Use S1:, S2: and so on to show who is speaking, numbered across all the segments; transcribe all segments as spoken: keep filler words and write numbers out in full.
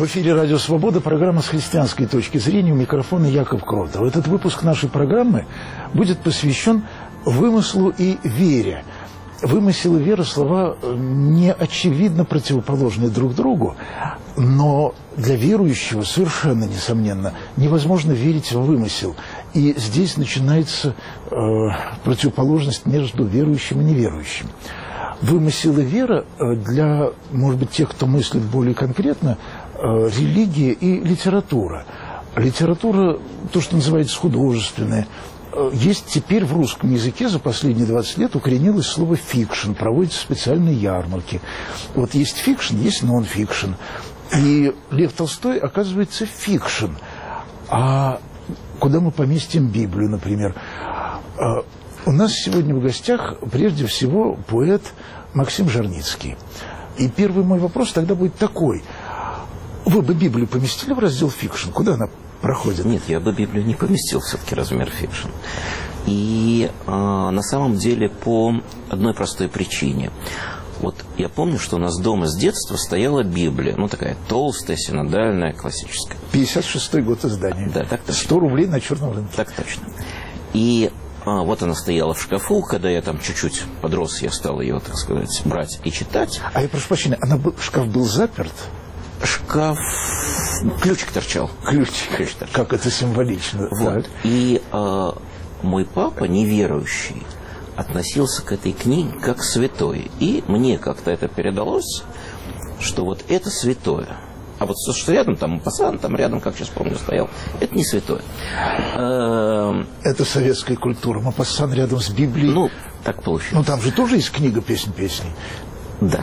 S1: эфире «Радио Свобода», программа «С христианской точки зрения», у микрофона Яков Кротов. Этот выпуск нашей программы будет посвящен вымыслу и вере. Вымысел и вера – слова не очевидно противоположны друг другу, но для верующего совершенно, несомненно, невозможно верить в вымысел. И здесь начинается э, противоположность между верующим и неверующим. Вымысел и вера для, может быть, тех, кто мыслит более конкретно, религия и литература. Литература, то, что называется художественная. Есть теперь в русском языке за последние двадцать лет укоренилось слово «фикшн», проводятся специальные ярмарки. Вот есть фикшн, есть нон-фикшн. И Лев Толстой, оказывается, фикшн. А куда мы поместим Библию, например? У нас сегодня в гостях, прежде всего, поэт Максим Жарницкий. И первый мой вопрос тогда будет такой. Вы бы Библию поместили в раздел «фикшн»? Куда она проходит?
S2: Нет, я бы Библию не поместил все-таки размер «фикшн». И э, на самом деле по одной простой причине. Вот я помню, что у нас дома с детства стояла Библия. Ну, такая толстая, синодальная, классическая.
S1: пятьдесят шестой год издания.
S2: Да, так точно.
S1: сто рублей на черном рынке.
S2: Так точно. И а, вот она стояла в шкафу, когда я там чуть-чуть подрос, я стал ее, так сказать, брать и читать.
S1: А я прошу прощения, она был, шкаф был заперт?
S2: Шкаф... Ключик торчал.
S1: Ключик.
S2: Ключик торчал.
S1: Как это символично.
S2: Вот. И а, мой папа, неверующий, относился к этой книге как к святой. И мне как-то это передалось, что вот это святое. А вот то, что рядом, там Мопассан, там рядом, как сейчас помню, стоял, это не святое.
S1: Это советская культура. Мопассан рядом с Библией.
S2: Ну, так получилось.
S1: Ну, там же тоже есть книга «Песнь песней».
S2: Да.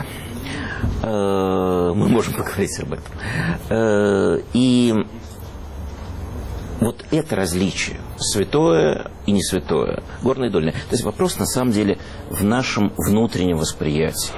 S2: Мы можем поговорить об этом. И вот это различие, святое и не святое, горное и дольное. То есть вопрос, на самом деле, в нашем внутреннем восприятии.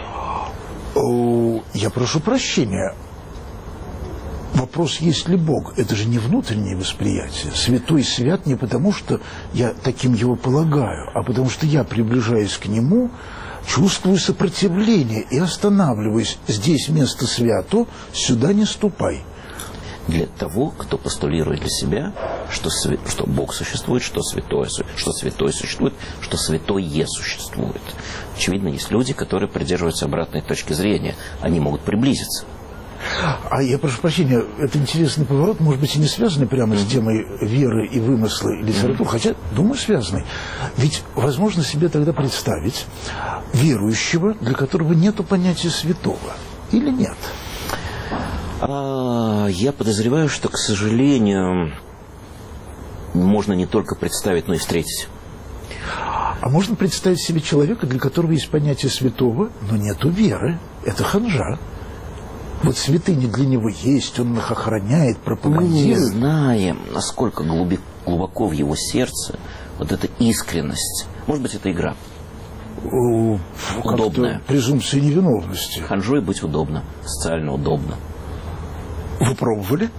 S1: Я прошу прощения. Вопрос, есть ли Бог, это же не внутреннее восприятие. Святой свят не потому, что я таким его полагаю, а потому что я, приближаясь к нему, чувствую сопротивление и останавливаюсь. Здесь место свято, сюда не ступай.
S2: Для того, кто постулирует для себя, что, свя... что Бог существует, что святое, что святое существует, что святое существует. Очевидно, есть люди, которые придерживаются обратной точки зрения. Они могут приблизиться.
S1: А я прошу прощения, это интересный поворот, может быть, и не связанный прямо mm-hmm. с темой веры и вымысла и литературы, mm-hmm. хотя, думаю, связанный. Ведь возможно себе тогда представить верующего, для которого нету понятия святого, или нет?
S2: А, я подозреваю, что, к сожалению, можно не только представить, но и встретить.
S1: А можно представить себе человека, для которого есть понятие святого, но нету веры. Это ханжа. Вот святыни для него есть, он их охраняет, пропагандирует.
S2: Мы не знаем, насколько глубоко в его сердце вот эта искренность. Может быть, это игра.
S1: О,
S2: удобная.
S1: Презумпция невиновности.
S2: Ханжой быть удобно, социально удобно.
S1: Вы пробовали?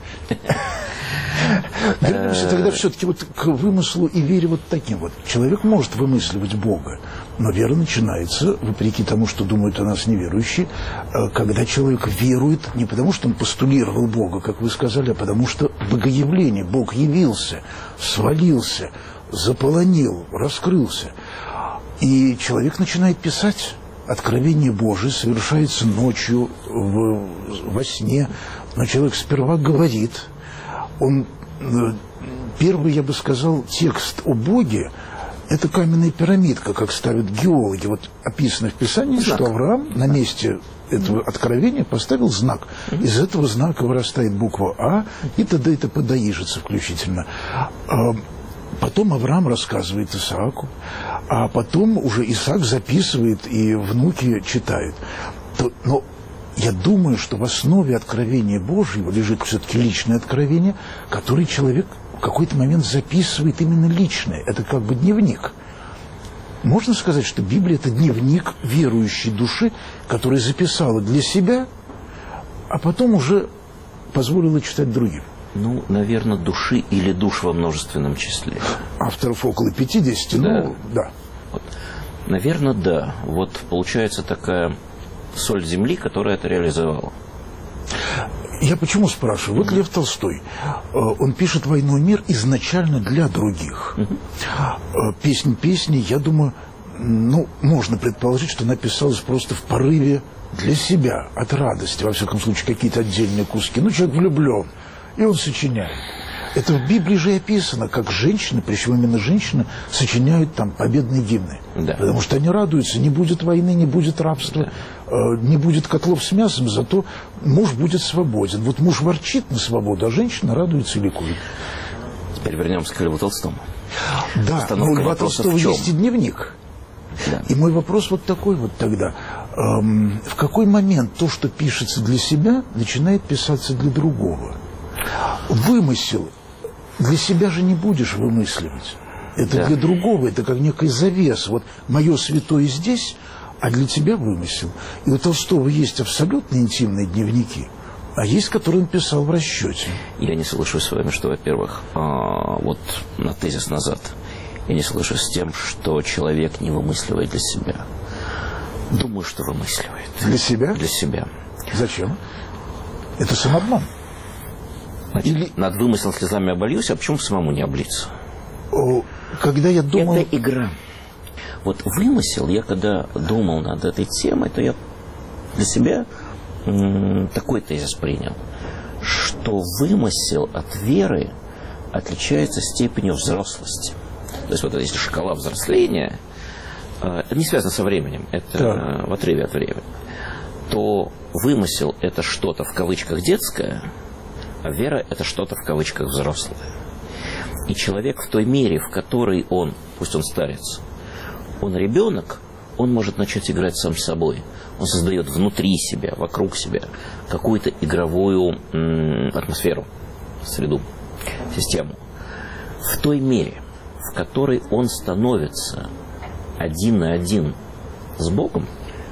S1: Вернемся тогда все-таки вот к вымыслу и вере вот таким вот. Человек может вымысливать Бога, но вера начинается, вопреки тому, что думают о нас неверующие, когда человек верует не потому, что он постулировал Бога, как вы сказали, а потому что богоявление, Бог явился, свалился, заполонил, раскрылся. И человек начинает писать. Откровение Божие совершается ночью, в, во сне, но человек сперва говорит. Он, первый, я бы сказал, текст о Боге – это каменная пирамидка, как ставят геологи. Вот описано в Писании, знак. Что Авраам на месте этого откровения поставил знак. Из этого знака вырастает буква А, и т.д. и т.п. до Ижицы включительно. Потом Авраам рассказывает Исааку, а потом уже Исаак записывает, и внуки читают. Но я думаю, что в основе откровения Божьего лежит все-таки личное откровение, которое человек в какой-то момент записывает именно личное. Это как бы дневник. Можно сказать, что Библия – это дневник верующей души, которая записала для себя, а потом уже позволила читать другим.
S2: Ну, наверное, души или душ во множественном числе.
S1: Авторов около пятидесяти,
S2: да.
S1: ну, да.
S2: Вот. Наверное, да. Вот получается такая соль земли, которая это реализовала.
S1: Я почему спрашиваю? Вот Лев Толстой, он пишет «Войну и мир» изначально для других. Песнь песни, я думаю, ну, можно предположить, что она писалась просто в порыве для себя, от радости, во всяком случае, какие-то отдельные куски. Ну, человек влюблен, и он сочиняет. Это в Библии же описано, как женщины, причем именно женщины, сочиняют там победные гимны. Да. Потому что они радуются, не будет войны, не будет рабства, да. э, не будет котлов с мясом, зато муж будет свободен. Вот муж ворчит на свободу, а женщина радуется и ликует.
S2: Теперь вернемся к Льву Толстому.
S1: Да, но у Льва Толстого есть и дневник. Да. И мой вопрос вот такой вот тогда. Эм, в какой момент то, что пишется для себя, начинает писаться для другого? Вымысел для себя же не будешь вымысливать. Это да. для другого, это как некий завес. Вот мое святое здесь, а для тебя вымысел. И у Толстого есть абсолютно интимные дневники, а есть, которые он писал в расчете.
S2: Я не соглашусь с вами, что, во-первых, вот на тезис назад, я не соглашусь с тем, что человек не вымысливает для себя. Думаю, что вымысливает.
S1: Для себя?
S2: Для себя.
S1: Зачем? Это самообман.
S2: Значит, Или... над вымыслом слезами обольюсь, а почему самому не облиться?
S1: Когда я думал...
S2: Это игра. Вот вымысел, я когда думал над этой темой, то я для себя м- такой тезис принял, что вымысел от веры отличается степенью взрослости. То есть вот если шкала взросления, э, это не связано со временем, это да. в отрыве от времени, то вымысел – это что-то в кавычках детское, а вера – это что-то в кавычках взрослое. И человек в той мере, в которой он, пусть он старец, он ребенок, он может начать играть сам с собой. Он создает внутри себя, вокруг себя какую-то игровую м- атмосферу, среду, систему. В той мере, в которой он становится один на один с Богом,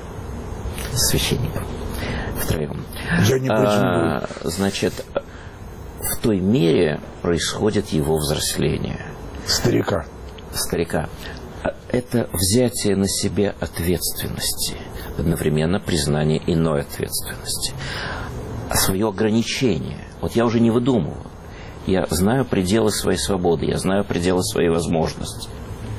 S2: с священником, втроем,
S1: Я не
S2: а, значит, в той мере происходит его взросление.
S1: Старика.
S2: Старика. Это взятие на себя ответственности, одновременно признание иной ответственности. А свое ограничение. Вот я уже не выдумываю. Я знаю пределы своей свободы, я знаю пределы своей возможности.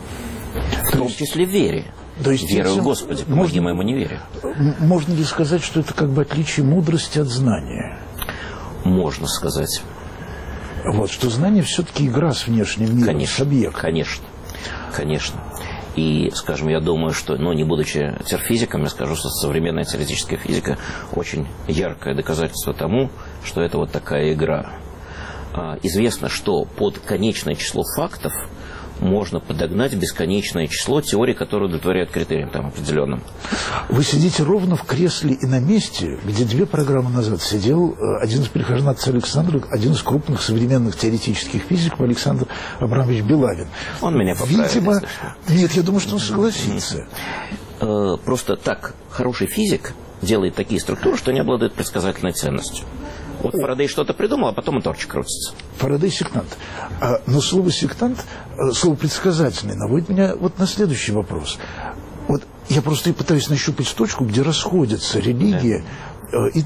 S2: В том числе в вере.
S1: То есть
S2: веру в Господи, помоги моему неверию.
S1: Можно ли сказать, что это как бы отличие мудрости от знания?
S2: Можно сказать.
S1: Вот, что знание все-таки игра с внешним миром,
S2: конечно,
S1: с объектом.
S2: Конечно, конечно. И, скажем, я думаю, что, ну, не будучи терфизиком, я скажу, что современная теоретическая физика очень яркое доказательство тому, что это вот такая игра. А, известно, что под конечное число фактов можно подогнать бесконечное число теорий, которые удовлетворяют критериям там определенным.
S1: Вы сидите ровно в кресле и на месте, где две программы назад сидел один из прихожан отца Александра, один из крупных современных теоретических физиков, Александр Абрамович Белавин.
S2: Он меня поправит.
S1: Видимо, нет, я думаю, что он согласится.
S2: Просто так хороший физик делает такие структуры, что они обладают предсказательной ценностью. Вот Фарадей что-то придумал, а потом и торчик крутится.
S1: Фарадей сектант. А, но слово сектант, слово предсказательный, наводит меня вот на следующий вопрос. Вот я просто и пытаюсь нащупать точку, где расходятся религия да. э, и,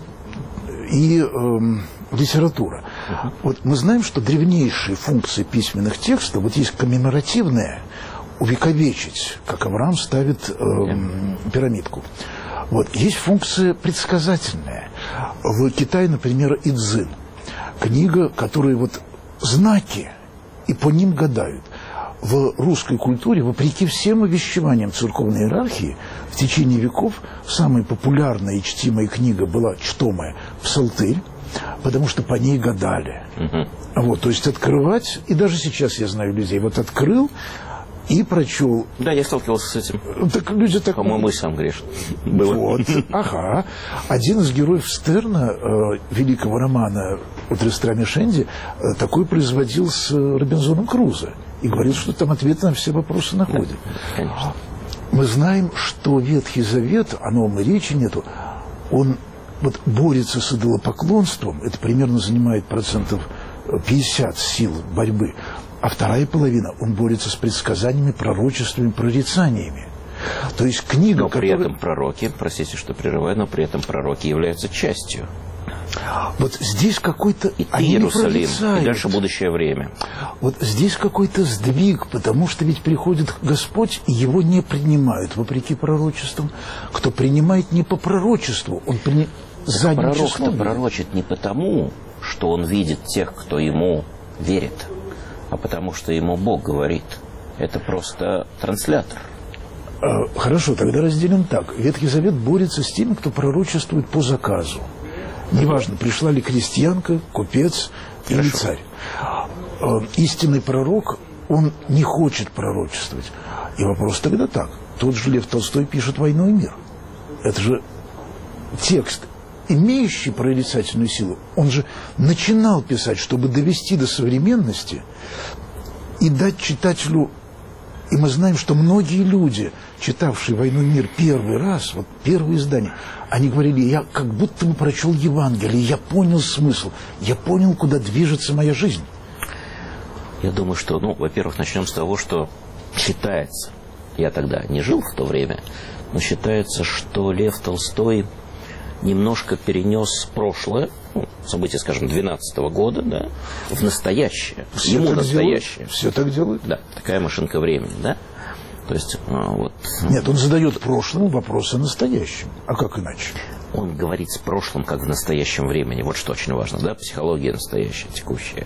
S1: и э, литература. Uh-huh. Вот мы знаем, что древнейшие функции письменных текстов, вот есть коммеморативная, увековечить, как Авраам ставит э, yeah. пирамидку. Вот. Есть функция предсказательная. В Китае, например, Идзин. Книга, которая вот знаки, и по ним гадают. В русской культуре, вопреки всем увещеваниям церковной иерархии, в течение веков самая популярная и чтимая книга была чтомая «Псалтырь», потому что по ней гадали. Uh-huh. Вот, то есть открывать, и даже сейчас я знаю людей, вот открыл, и прочел. Да,
S2: я сталкивался с этим.
S1: Так люди так...
S2: По-моему, и сам грешен. Было.
S1: Вот, ага. Один из героев Стерна, э, великого романа о Тристраме Шенди, э, такой производил с э, Робинзоном Крузо. И говорил, что там ответы на все вопросы находят.
S2: Да, конечно.
S1: Мы знаем, что Ветхий Завет, о новом и речи нету, он вот борется с идолопоклонством, это примерно занимает процентов пятьдесят сил борьбы. А вторая половина, он борется с предсказаниями, пророчествами, прорицаниями. То есть книга,
S2: но при
S1: которая...
S2: этом пророки, простите, что прерываю, но при этом пророки являются частью
S1: Вот здесь какой-то...
S2: И ты, Иерусалим, и дальше будущее время.
S1: Вот здесь какой-то сдвиг, потому что ведь приходит Господь, и его не принимают, вопреки пророчествам. Кто принимает не по пророчеству, он принимает задним
S2: Пророк
S1: числом.
S2: пророчит не потому, что он видит тех, кто ему верит, а потому что ему Бог говорит. Это просто транслятор.
S1: Хорошо, тогда разделим так. Ветхий Завет борется с теми, кто пророчествует по заказу. Неважно, пришла ли крестьянка, купец или Хорошо. царь. Истинный пророк, он не хочет пророчествовать. И вопрос тогда так. Тот же Лев Толстой пишет «Войну и мир». Это же текст, имеющий прорицательную силу. Он же начинал писать, чтобы довести до современности и дать читателю... И мы знаем, что многие люди, читавшие «Войну и мир» первый раз, вот первое издание, они говорили, я как будто бы прочел Евангелие, я понял смысл, я понял, куда движется моя жизнь.
S2: Я думаю, что, ну, во-первых, начнем с того, что считается, я тогда не жил в то время, но считается, что Лев Толстой немножко перенес прошлое, ну, события, скажем, двенадцатого года, да, в настоящее.
S1: Все
S2: Ему
S1: так
S2: настоящее.
S1: Делают? Все так делают?
S2: Да, такая машинка времени, да. То есть, вот...
S1: Нет, он задает прошлому вопросы о настоящем. А как иначе?
S2: Он говорит с прошлым, как в настоящем времени. Вот что очень важно, да, психология настоящая, текущая.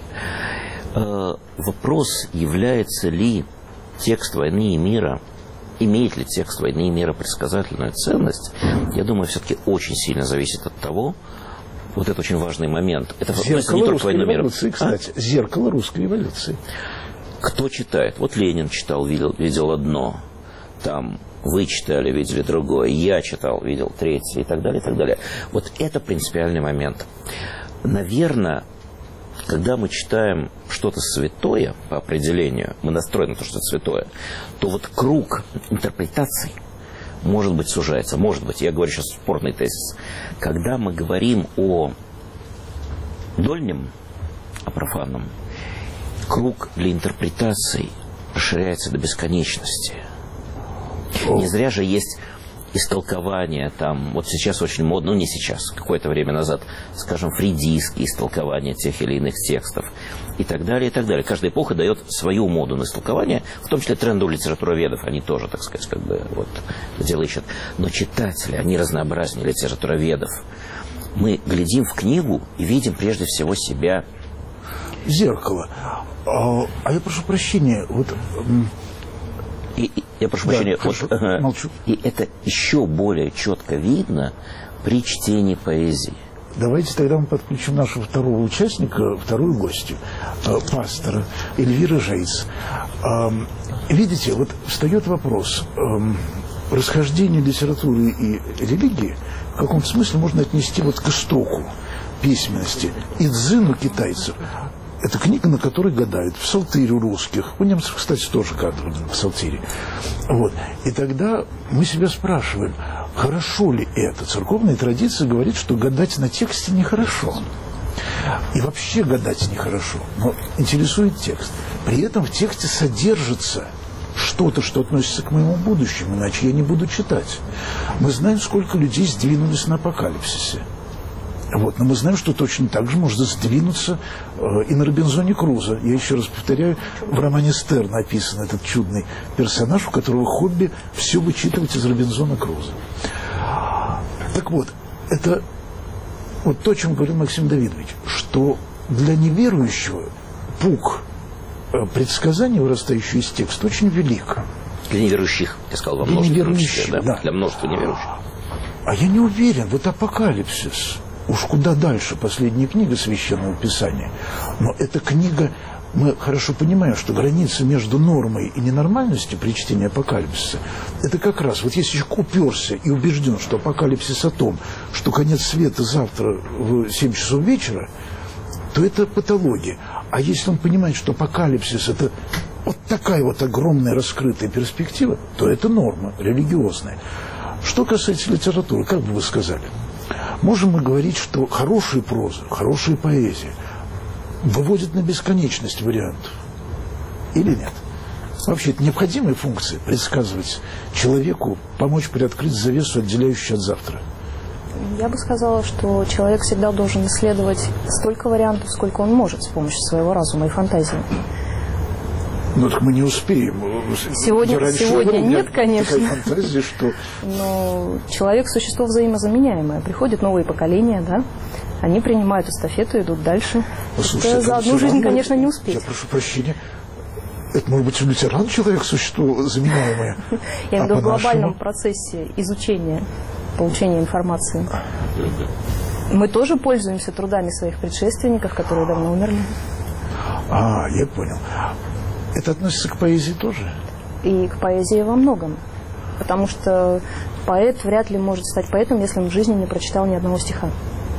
S2: Вопрос, является ли текст «Войны и мира», имеет ли текст «Войны и мира» предсказательную ценность, я думаю, все-таки очень сильно зависит от того, вот это очень важный момент. Это
S1: зеркало
S2: не только
S1: русской
S2: «Война и мира».
S1: революции, кстати. А? Зеркало русской революции.
S2: Кто читает? Вот Ленин читал, видел, видел одно. Там вы читали, видели другое. Я читал, видел третье и так далее, и так далее. Вот это принципиальный момент. Наверное, когда мы читаем что-то святое, по определению, мы настроены на то, что это святое, то вот круг интерпретаций, может быть, сужается. Может быть, я говорю сейчас спорный тезис. Когда мы говорим о дольнем, о профанном, круг для интерпретаций расширяется до бесконечности. О. Не зря же есть истолкования там, вот сейчас очень модно, ну не сейчас, какое-то время назад, скажем, фрейдистские истолкования тех или иных текстов и так далее, и так далее. Каждая эпоха дает свою моду на истолкование, в том числе тренды у литературоведов, они тоже, так сказать, как бы вот дело ищут. Но читатели, они разнообразнее литературоведов. Мы глядим в книгу и видим прежде всего себя.
S1: Зеркало. А, а я прошу прощения, вот...
S2: И, и, я прошу прощения,
S1: да,
S2: вот, э,
S1: молчу.
S2: И это еще более четко видно при чтении поэзии.
S1: Давайте тогда мы подключим нашего второго участника, вторую гостью, э, пастора Эльвира Жейц. Э, видите, вот встает вопрос, э, расхождение литературы и религии в каком-то смысле можно отнести вот к истоку письменности. Идзин у китайцев. Это книга, на которой гадают, в псалтире у русских. У немцев, кстати, тоже гадают в псалтире. Вот. И тогда мы себя спрашиваем, хорошо ли это? Церковная традиция говорит, что гадать на тексте нехорошо. И вообще гадать нехорошо. Но интересует текст. При этом в тексте содержится что-то, что относится к моему будущему, иначе я не буду читать. Мы знаем, сколько людей сдвинулись на апокалипсисе. Вот. Но мы знаем, что точно так же может сдвинуться э, и на Робинзоне Крузо. Я еще раз повторяю, в романе Стер написан этот чудный персонаж, у которого хобби все вычитывать из Робинзона Крузо. Так вот, это вот то, о чем говорил Максим Давидович, что для неверующего пук э, предсказаний, вырастающий из текста, очень велик.
S2: Для неверующих, я сказал, во множестве, числе, да? Да. Для множества неверующих.
S1: А я не уверен, вот апокалипсис. Уж куда дальше, последняя книга Священного Писания. Но эта книга, мы хорошо понимаем, что граница между нормой и ненормальностью при чтении апокалипсиса, это как раз, вот если человек уперся и убежден, что апокалипсис о том, что конец света завтра в семь часов вечера, то это патология. А если он понимает, что апокалипсис это вот такая вот огромная раскрытая перспектива, то это норма религиозная. Что касается литературы, как бы вы сказали? Можем мы говорить, что хорошая проза, хорошая поэзия выводит на бесконечность вариантов? Или нет? Вообще, это необходимая функция предсказывать человеку, помочь приоткрыть завесу, отделяющую от завтра?
S3: Я бы сказала, что человек всегда должен исследовать столько вариантов, сколько он может с помощью своего разума и фантазии.
S1: Ну, так мы не успеем.
S3: Сегодня, сегодня нет, конечно.
S1: Фантазия, что...
S3: Но человек – существо взаимозаменяемое. Приходят новые поколения, да? Они принимают эстафету, идут дальше.
S1: Послушайте,
S3: это за одну жизнь, равно, конечно, не успеть.
S1: Я прошу прощения. Это, может быть, лютеран человек, существо заменяемое?
S3: Я имею в виду в глобальном процессе изучения, получения информации. Мы тоже пользуемся трудами своих предшественников, которые давно умерли.
S1: А, я понял. Это относится к поэзии тоже? И
S3: к поэзии во многом. Потому что поэт вряд ли может стать поэтом, если он в жизни не прочитал ни одного стиха.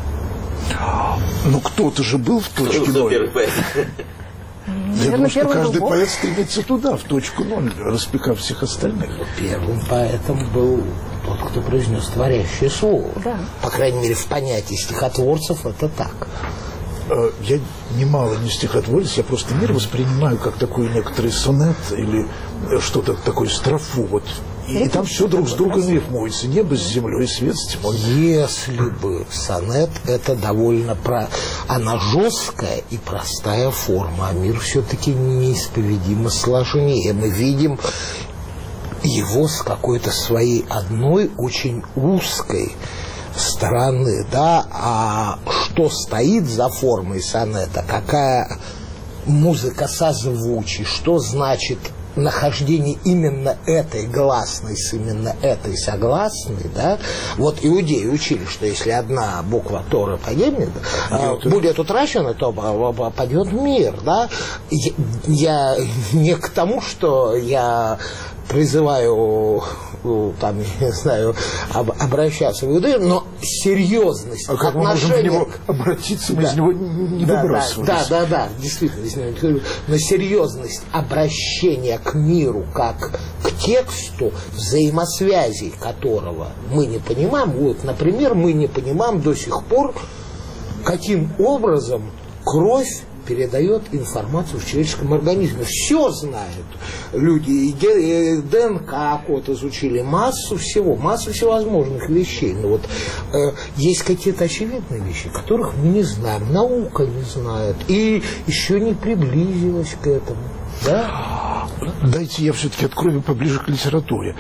S1: Ну, кто-то же был в точке ноль. Я думаю, что каждый поэт стремится туда, в точку ноль, распекав всех остальных.
S4: Первым поэтом был тот, кто произнес творящее слово.
S3: Да.
S4: По крайней мере, в понятии стихотворцев это так.
S1: Я немало не стихотворец, я просто мир воспринимаю как такой некоторый сонет или что-то такое, строфу. Вот. И, и там все друг с другом рифмуется. Небо с землей, свет с тьмой.
S4: Если бы сонет, это довольно про... Она жесткая и простая форма, а мир все-таки неисповедимо сложнее. Мы видим его с какой-то своей одной очень узкой стороны, да, а что стоит за формой сонета, какая музыка созвучий, что значит нахождение именно этой гласной с именно этой согласной, да, вот иудеи учили, что если одна буква Торы погибнет, а, будет утрачена, то падет мир, да. Я, я не к тому, что я призываю, там, я не знаю, об, обращаться в иудаизм, но серьезность
S1: а как мы можем к него обратиться, мы да. из него не
S4: да,
S1: выбрасываемся.
S4: Да, да, да, действительно, но серьезность обращения к миру как к тексту, взаимосвязей которого мы не понимаем. Вот, например, мы не понимаем до сих пор, каким образом кровь передает информацию в человеческом организме. Все знают люди. И ДНК код изучили, массу всего, массу всевозможных вещей. Но вот э, есть какие-то очевидные вещи, которых мы не знаем. Наука не знает. И еще не приблизилась к этому. Да?
S1: Дайте я все-таки открою поближе к литературе.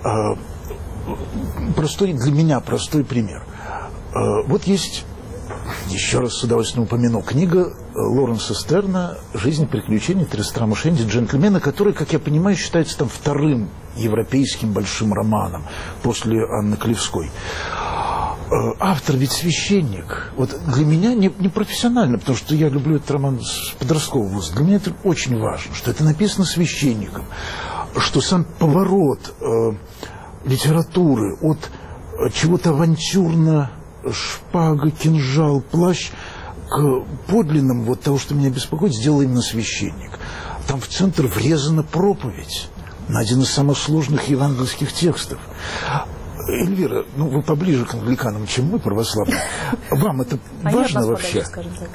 S1: Простой, для меня простой пример. Вот есть, еще раз с удовольствием упомяну, книга Лоренса Стерна «Жизнь и приключения Трестрама Шенди, джентльмена», который, как я понимаю, считается там вторым европейским большим романом после Анны Клевской. Автор ведь священник. Вот для меня не, не профессионально, потому что я люблю этот роман с подросткового возраста. Для меня это очень важно, что это написано священником, что сам поворот э, литературы от чего-то авантюрно, шпага, кинжал, плащ, к подлинному, вот того, что меня беспокоит, сделал именно священник. Там в центр врезана проповедь на один из самых сложных евангельских текстов. Эльвира, ну вы поближе к англиканам, чем мы, православные. Вам это важно вообще?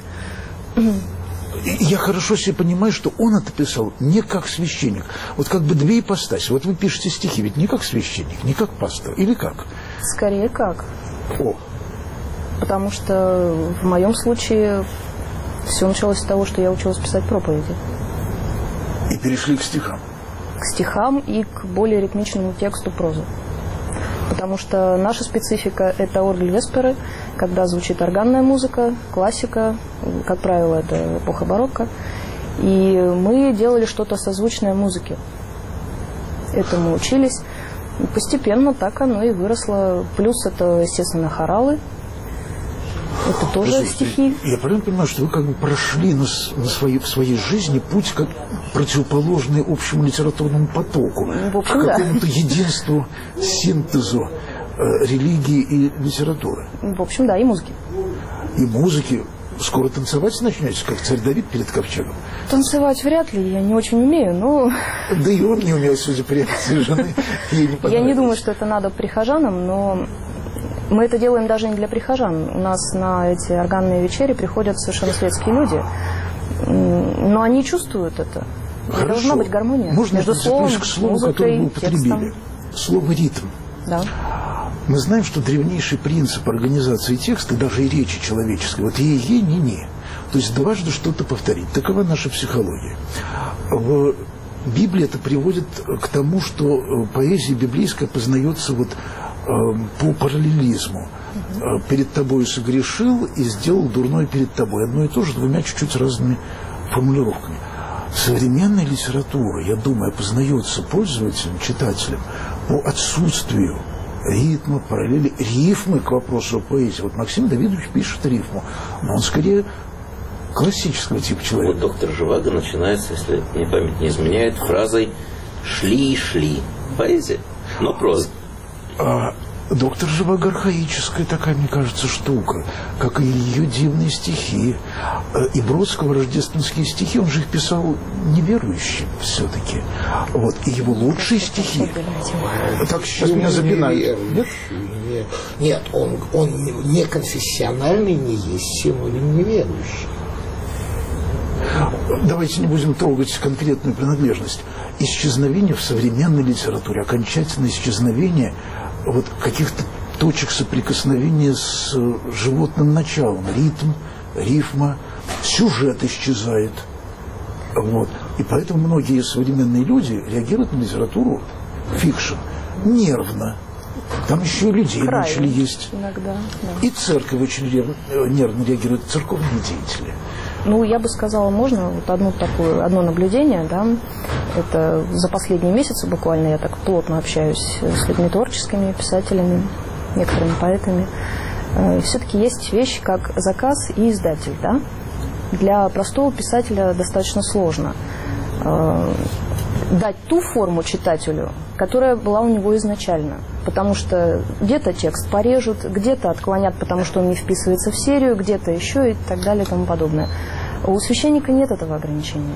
S1: Я хорошо себе понимаю, что он это писал не как священник. Вот как бы две ипостаси. Вот вы пишете стихи, ведь не как священник, не как пастор, или как?
S3: Скорее как.
S1: О.
S3: Потому что в моем случае все началось с того, что я училась писать проповеди.
S1: И перешли к стихам?
S3: К стихам и к более ритмичному тексту прозы. Потому что наша специфика – это оргель-весперы, когда звучит органная музыка, классика, как правило, это эпоха барокко. И мы делали что-то созвучное музыке. Этому учились. И постепенно так оно и выросло. Плюс это, естественно, хоралы. Это тоже Подожди, стихи.
S1: Я правильно понимаю, что вы как бы прошли на, на своей, в своей жизни путь как противоположный общему литературному потоку,
S3: в общем,
S1: к какому-то
S3: да.
S1: единству, синтезу э, религии и литературы.
S3: В общем, да, и музыки.
S1: И музыки. Скоро танцевать начнете, как царь Давид перед ковчегом?
S3: Танцевать вряд ли, я не очень умею, но...
S1: Да и он не умел, судя по реакции жены.
S3: Я не думаю, что это надо прихожанам, но... Мы это делаем даже не для прихожан. У нас на эти органные вечери приходят совершенно светские люди. Но они чувствуют это.
S1: Хорошо.
S3: Должна быть гармония
S1: Можно
S3: между словом,
S1: к слову,
S3: музыкой,
S1: которое вы употребили?
S3: текстом.
S1: Слово «ритм».
S3: Да.
S1: Мы знаем, что древнейший принцип организации текста, даже и речи человеческой, вот е-е, не-не, то есть дважды что-то повторить. Такова наша психология. В Библии это приводит к тому, что поэзия библейская познается вот по параллелизму. Перед тобой согрешил и сделал дурное перед тобой. Одно и то же, двумя чуть-чуть разными формулировками. Современная литература, я думаю, познается пользователем, читателем по отсутствию ритма, параллели, рифмы к вопросу о поэзии. Вот Максим Давидович пишет рифму, но он скорее классического типа человека.
S2: Вот доктор Живаго начинается, если мне память не изменяет, фразой «шли и шли». Поэзия, но проза.
S1: А, доктор Живаго архаическая такая, мне кажется, штука, как и ее дивные стихи. И Бродского рождественские стихи, он же их писал неверующим все-таки. Вот, и его лучшие стихи. Так, сейчас меня запинают.
S4: Нет? Нет, он, он не конфессиональный, не есть Симулин неверующий.
S1: Давайте не будем трогать конкретную принадлежность. Исчезновение в современной литературе, окончательное исчезновение вот каких-то точек соприкосновения с животным началом. Ритм, рифма, сюжет исчезает. Вот. И поэтому многие современные люди реагируют на литературу фикшн нервно. Там еще и людей
S3: Крайне
S1: начали есть.
S3: Иногда, да.
S1: И церковь очень нервно реагирует, церковные деятели.
S3: Ну, я бы сказала, можно вот одно такое, одно наблюдение, да, это за последние месяцы буквально я так плотно общаюсь с людьми творческими, писателями, некоторыми поэтами. И все-таки есть вещи, как заказ и издатель, да. Для простого писателя достаточно сложно дать ту форму читателю, которая была у него изначально. Потому что где-то текст порежут, где-то отклонят, потому что он не вписывается в серию, где-то еще и так далее и тому подобное. У священника нет этого ограничения.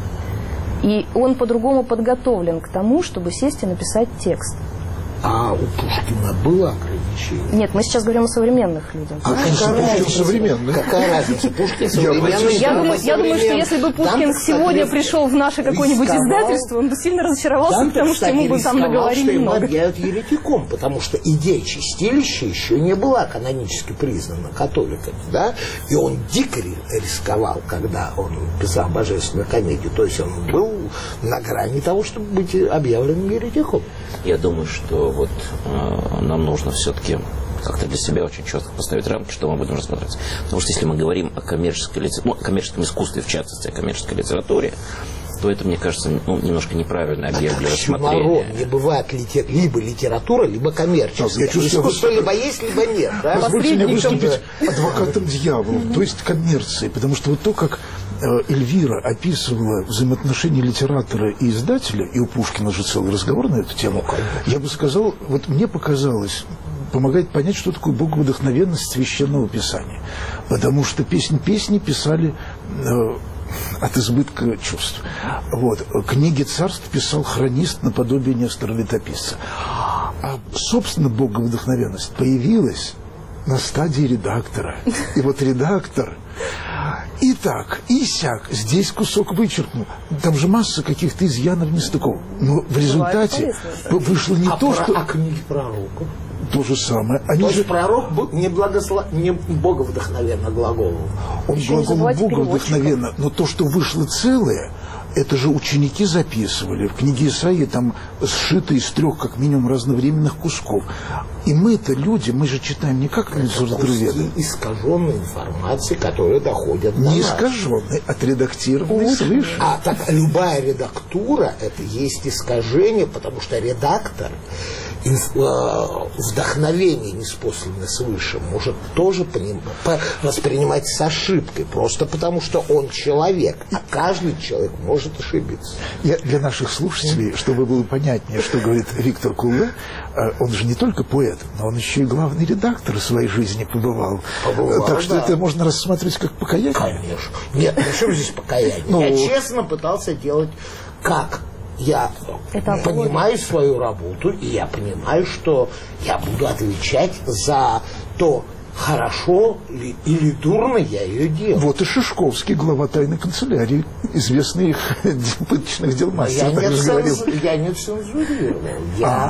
S3: И он по-другому подготовлен к тому, чтобы сесть и написать текст.
S4: А у Пушкина было ограничение?
S3: Нет, мы сейчас говорим о современных людях.
S1: А
S4: какая, разница?
S1: Современный.
S4: Какая разница? Пушкин современный.
S3: Я, думаю, я думаю, что если бы Пушкин сегодня пришел в наше какое-нибудь издательство, он бы сильно разочаровался,
S4: там,
S3: потому что ему бы там наговорили
S4: что
S3: много.
S4: Ему объявят еретиком, потому что идея чистилища еще не была канонически признана католиками, да? И он дико рисковал, когда он писал божественную комедию. То есть он был на грани того, чтобы быть объявленным еретиком.
S2: Я думаю, что вот э, нам нужно все-таки как-то для себя очень четко поставить рамки, что мы будем рассматривать. Потому что если мы говорим о коммерческой, ну, о коммерческом искусстве, в частности, о коммерческой литературе, то это, мне кажется, ну, немножко неправильно объявлено рассмотрение.
S4: Не бывает литер... либо литература, либо коммерческая. Искусство либо есть, либо нет. Да?
S1: Позвольте мне выступить адвокатом дьявола, то есть коммерции. Потому что вот то, как Эльвира описывала взаимоотношения литератора и издателя, и у Пушкина же целый разговор на эту тему, я бы сказал, вот мне показалось, помогает понять, что такое боговдохновенность священного писания. Потому что песнь песни писали э, от избытка чувств. Вот. Книги царств писал хронист наподобие Нестора Летописца. А, собственно, боговдохновенность появилась на стадии редактора. И вот редактор и так, и сяк, здесь кусок вычеркнул. Там же масса каких-то изъянов, нестыков. Но в результате вышло не
S4: а
S1: то,
S4: про,
S1: что...
S4: А книги пророков?
S1: То же самое. Они
S4: то
S1: же...
S4: есть пророк был не, благослов... не боговдохновенно глаголом.
S1: Он глаголом боговдохновенно, но то, что вышло целое, это же ученики записывали. В книге Исаии там сшито из трех, как минимум, разновременных кусков. И мы-то люди, мы же читаем не как литературоведы.
S4: Искаженной информации, которые доходят до нас.
S1: Не искаженной, отредактированной, слышишь?
S4: А так любая редактура, это есть искажение, потому что редактор инф, э, вдохновение, неспосланное свыше, может тоже поним, по, воспринимать с ошибкой, просто потому что он человек, а каждый человек может ошибиться.
S1: Я для наших слушателей, чтобы было понятнее, что говорит Виктор Кулле, он же не только поэт, но он еще и главный редактор в своей жизни побывал.
S4: побывал
S1: так что
S4: да.
S1: это можно рассматривать как покаяние.
S4: Конечно. Нет, ну что здесь покаяние? Ну, я честно пытался делать как я это понимаю свою работу, и я понимаю, что я буду отвечать за то, хорошо ли, или дурно я ее делаю.
S1: Вот и Шишковский, глава тайной канцелярии, известный их пыточных дел мастер.
S4: Я, я не цензурировал. Я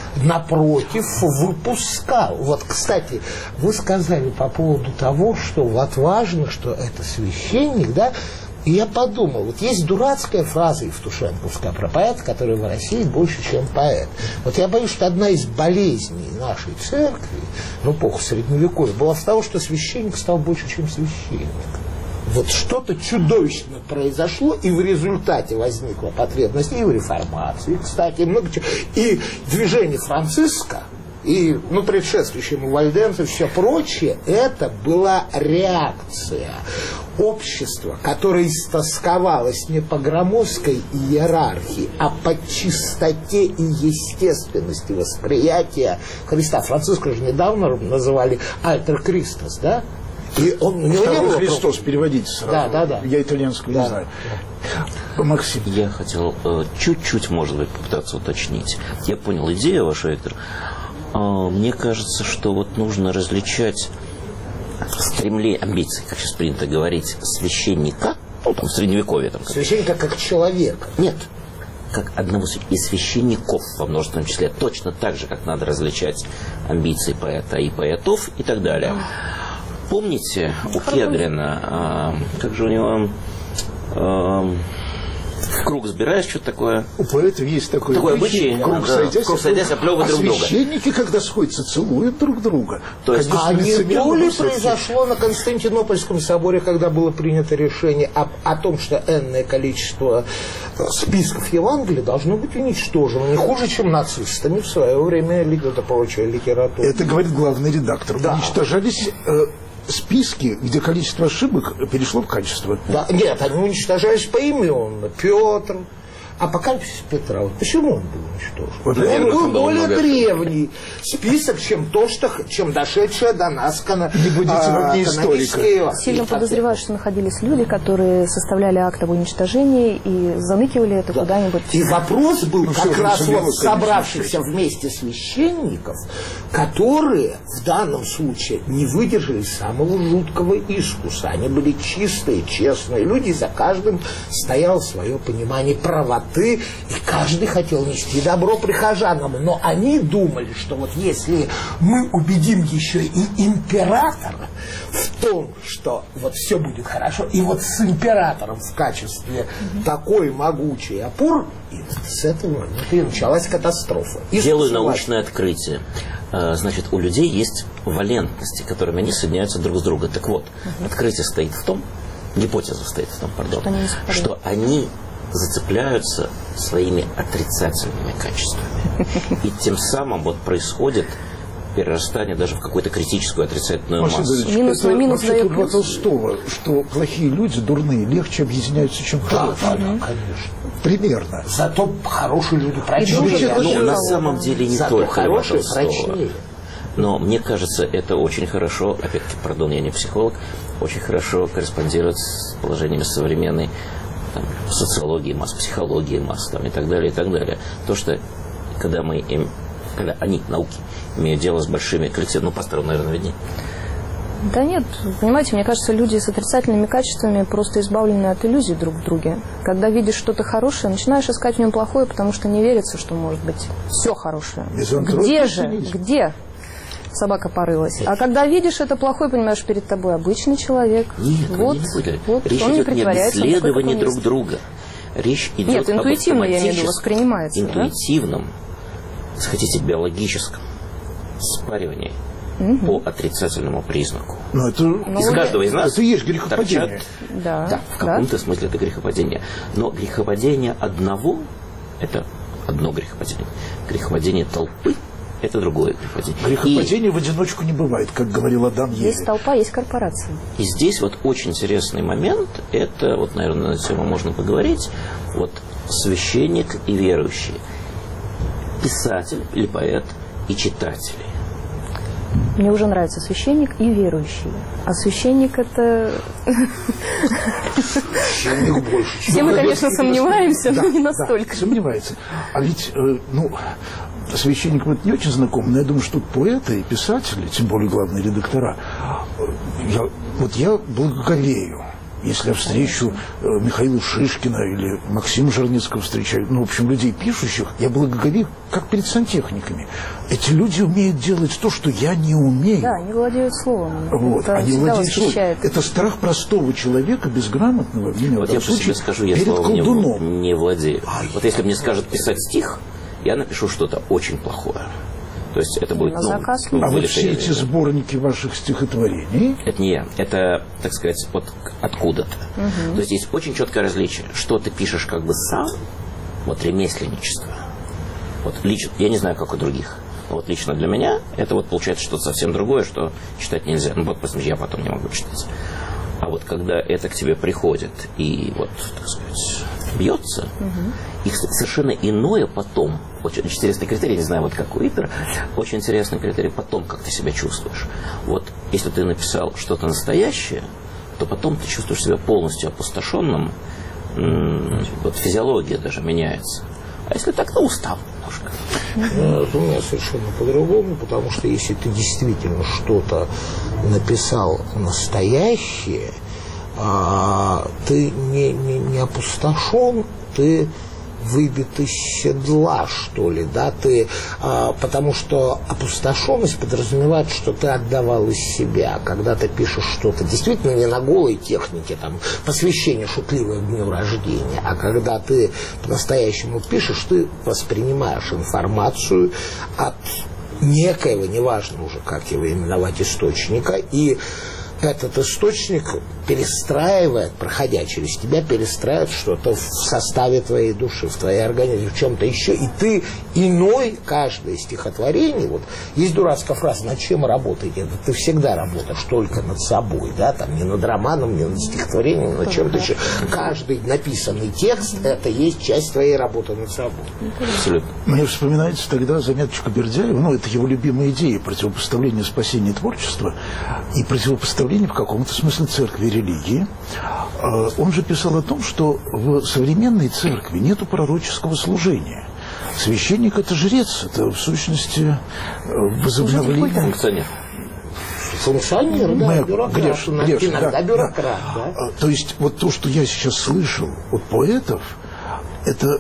S4: напротив, выпускал. Вот, кстати, вы сказали по поводу того, что вот важно, что это священник, да, и я подумал, вот есть дурацкая фраза евтушенковская про поэта, который в России больше, чем поэт. Вот я боюсь, что одна из болезней нашей церкви в эпоху Средневековья была в том, что священник стал больше, чем священник. Вот что-то чудовищное произошло, и в результате возникла потребность и в реформации, кстати, и много чего. И движение Франциска, и, ну, предшествующие ему Вальденцы, все прочее, это была реакция общества, которое истосковалось не по громоздкой иерархии, а по чистоте и естественности восприятия Христа. Франциска же недавно называли «Альтер Кристос», да? И он, у него не было
S1: Христос, переводите сразу.
S4: Да, да, да.
S1: Я итальянского
S4: да.
S1: не знаю. Максим.
S2: Я хотел э, чуть-чуть, может быть, попытаться уточнить. Я понял идею вашу, Виктор. Э, мне кажется, что вот нужно различать стремление, амбиции, как сейчас принято говорить, священника, ну, там, в Средневековье. Там, как...
S4: Священника как человека.
S2: Нет. Как одного из священников во множественном числе. Точно так же, как надо различать амбиции поэта и поэтов и так далее. Помните, у Кедрина, э, как же у него, э, в круг сбираешь, что-то такое?
S1: У поэтов есть такой
S2: Такое обычай,
S1: круг
S2: да,
S1: сойдясь,
S2: круг сойдясь, оплевывают
S1: а
S2: друг друга.
S1: священники, когда сходятся, целуют друг друга.
S2: То есть,
S4: А не то ли произошло на Константинопольском соборе, когда было принято решение о, о том, что энное количество списков Евангелия должно быть уничтожено, не хуже, чем нацистами в свое время, это прочая литература.
S1: Это говорит главный редактор.
S4: Да.
S1: Уничтожались э, списки, где количество ошибок перешло в качество.
S4: Да, нет, они уничтожались поименно. Петр, Апокалипсис Петра. Вот почему он был уничтожен?
S1: Вот
S4: он
S2: наверное,
S4: был
S2: там было
S4: более
S2: много
S4: древний список, чем то, что, чем дошедшая до нас кана,
S1: Не будете
S4: а,
S1: не
S4: канонические.
S3: Сильно подозреваю, что находились люди, которые составляли акт об уничтожении и заныкивали это
S4: Да.
S3: куда-нибудь.
S4: И вопрос был
S1: Ну,
S4: как
S1: все,
S4: раз
S1: ну,
S4: вот
S1: конечно,
S4: собравшихся вместе священников, которые в данном случае не выдержали самого жуткого искуса. Они были чистые, честные люди, за каждым стояло свое понимание правоты, и каждый хотел нести добро прихожанам. Но они думали, что вот если мы убедим еще и императора в том, что вот все будет хорошо, и вот с императором в качестве mm-hmm. такой могучей опоры, и с этого момента и началась катастрофа. И
S2: Делаю научное открытие. Значит, у людей есть валентности, которыми они соединяются друг с другом. Так вот, uh-huh. открытие стоит в том, гипотеза стоит в том, пардон, что они, что они зацепляются своими отрицательными качествами. И тем самым вот происходит перерастание даже в какую-то критическую отрицательную
S1: Маша,
S2: массу.
S1: Дорочка,
S3: Минус
S1: это
S3: на минус
S1: вообще
S3: дает
S1: Льва
S3: плюс.
S1: Толстого, что плохие люди, дурные, легче объединяются, чем
S4: Да,
S1: хорошие.
S4: да, да, конечно.
S1: Примерно.
S4: Зато хорошие люди прочнее.
S2: Ну, на самом деле не
S4: Зато
S2: только Льва
S4: хорошие
S2: Толстого.
S4: прочнее.
S2: Но мне кажется, это очень хорошо, опять-таки, пардон, я не психолог, очень хорошо корреспондирует с положениями современной там, социологии масс, психологии масс там, и так далее, и так далее. То, что когда мы им, когда они, науки, имеют дело с большими коллективами, ну, пастору, наверное, виднее.
S3: Да нет, понимаете, мне кажется, люди с отрицательными качествами просто избавлены от иллюзий друг в друге. Когда видишь что-то хорошее, начинаешь искать в нем плохое, потому что не верится, что может быть все хорошее. Где же? Где? Собака порылась. А когда видишь это плохое, понимаешь, перед тобой обычный человек.
S2: Нет,
S3: вот,
S2: не будет.
S3: вот,
S2: Речь
S3: он не
S2: идет не об
S3: притворяется.
S2: исследовании друг друга. Речь идет
S3: Нет, интуитивно,
S2: об
S3: я имею в виду, воспринимается.
S2: интуитивном, да? Хотите, биологическом спаривании угу. по отрицательному признаку.
S1: Но это,
S2: из
S1: это,
S2: каждого из нас
S1: это и есть грехопадение.
S2: торчат,
S3: да,
S2: да, в каком-то
S3: да.
S2: смысле это грехопадение. Но грехопадение одного – это одно грехопадение. Грехопадение толпы – это другое грехопадение.
S1: Грехопадение и в одиночку не бывает, как говорил Адам Еве.
S3: Есть толпа, есть корпорация.
S2: И здесь вот очень интересный момент, это, вот, наверное, на эту тему можно поговорить, вот священник и верующий, писатель или поэт и читатели.
S3: Мне уже нравится священник и верующий. А священник это...
S4: Священник больше.
S3: Все мы, конечно, сомневаемся, но
S1: Да,
S3: не настолько.
S1: да, сомневается. А ведь, э, ну, священникам это не очень знакомо, но я думаю, что поэты и писатели, тем более главные редактора, э, я, вот я благоговею Если я встречу э, Михаила Шишкина или Максима Жирницкого встречаю, ну, в общем, людей пишущих, я благоговею, как перед сантехниками. Эти люди умеют делать то, что я не умею.
S3: Да, они владеют словом.
S1: Вот,
S3: это
S1: они владеют словом.
S3: восхищает.
S1: Это страх простого человека, безграмотного, в
S2: Вот я
S1: случае,
S2: себе скажу, я
S1: перед
S2: словом
S1: колдуном.
S2: не, не владею. Вот если мне скажут писать стих, я напишу что-то очень плохое. То есть это будет...
S3: На
S2: ну,
S3: заказ.
S2: ну,
S1: А вот все
S2: вылет-
S1: эти сборники ваших стихотворений...
S2: Это не я. Это, так сказать, вот откуда-то. Угу. То есть есть очень четкое различие. Что ты пишешь как бы сам, вот ремесленничество. Вот лично, я не знаю, как у других. Но вот лично для меня это вот получается что-то совсем другое, что читать нельзя. Ну, вот, я потом не могу читать. А вот когда это к тебе приходит и вот, так сказать, бьется, угу. и совершенно иное потом, очень интересный критерий, не знаю, вот как у Итера, очень интересный критерий потом, как ты себя чувствуешь. Вот если ты написал что-то настоящее, то потом ты чувствуешь себя полностью опустошенным, вот физиология даже меняется. А если так, то устал немножко.
S4: Ну, у меня совершенно по-другому, потому что если ты действительно что-то написал настоящее, а, ты не, не, не опустошен, ты выбит из седла, что ли, да, ты, а, потому что опустошенность подразумевает, что ты отдавал из себя, когда ты пишешь что-то действительно не на голой технике, там, посвящение шутливое к дню рождения, а когда ты по-настоящему пишешь, ты воспринимаешь информацию от некоего, неважно уже, как его именовать, источника, и этот источник перестраивает, проходя через тебя, перестраивает что-то в составе твоей души, в твоей организме, в чем-то еще. И ты иной, каждое стихотворение, вот есть дурацкая фраза, над чем работать? Это ты всегда работаешь только над собой, да, там не над романом, не над стихотворением, над чем-то еще. Каждый написанный текст, это есть часть твоей работы над собой.
S2: Абсолютно.
S1: Мне вспоминается тогда заметочка Бердяева, ну, это его любимая идея, противопоставление спасения творчества и противопоставление в каком-то смысле церкви и религии. Он же писал о том, что в современной церкви нету пророческого служения. Священник – это жрец, это в сущности возобновление...
S2: Функционер.
S4: Функционер, да,
S1: Мы,
S4: бюрократ,
S1: греш,
S4: иногда
S1: греш, да,
S4: бюрократ,
S1: да.
S4: да.
S1: То есть вот то, что я сейчас слышал от поэтов, это...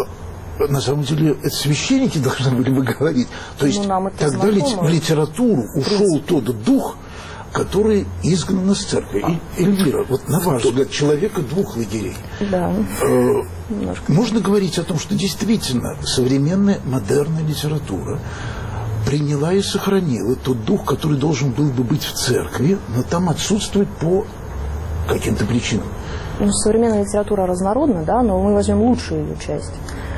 S1: На самом деле, это священники должны были бы говорить. То есть,
S3: ну,
S1: тогда ли в литературу ушел тот дух, который изгнан из церкви. И, Эльвира, вот на ваш взгляд, человека двух лагерей.
S3: Да.
S1: Э, можно говорить о том, что действительно современная модерная литература приняла и сохранила тот дух, который должен был бы быть в церкви, но там отсутствует по каким-то причинам.
S3: Ну, современная литература разнородна, да, но мы возьмем лучшую ее часть.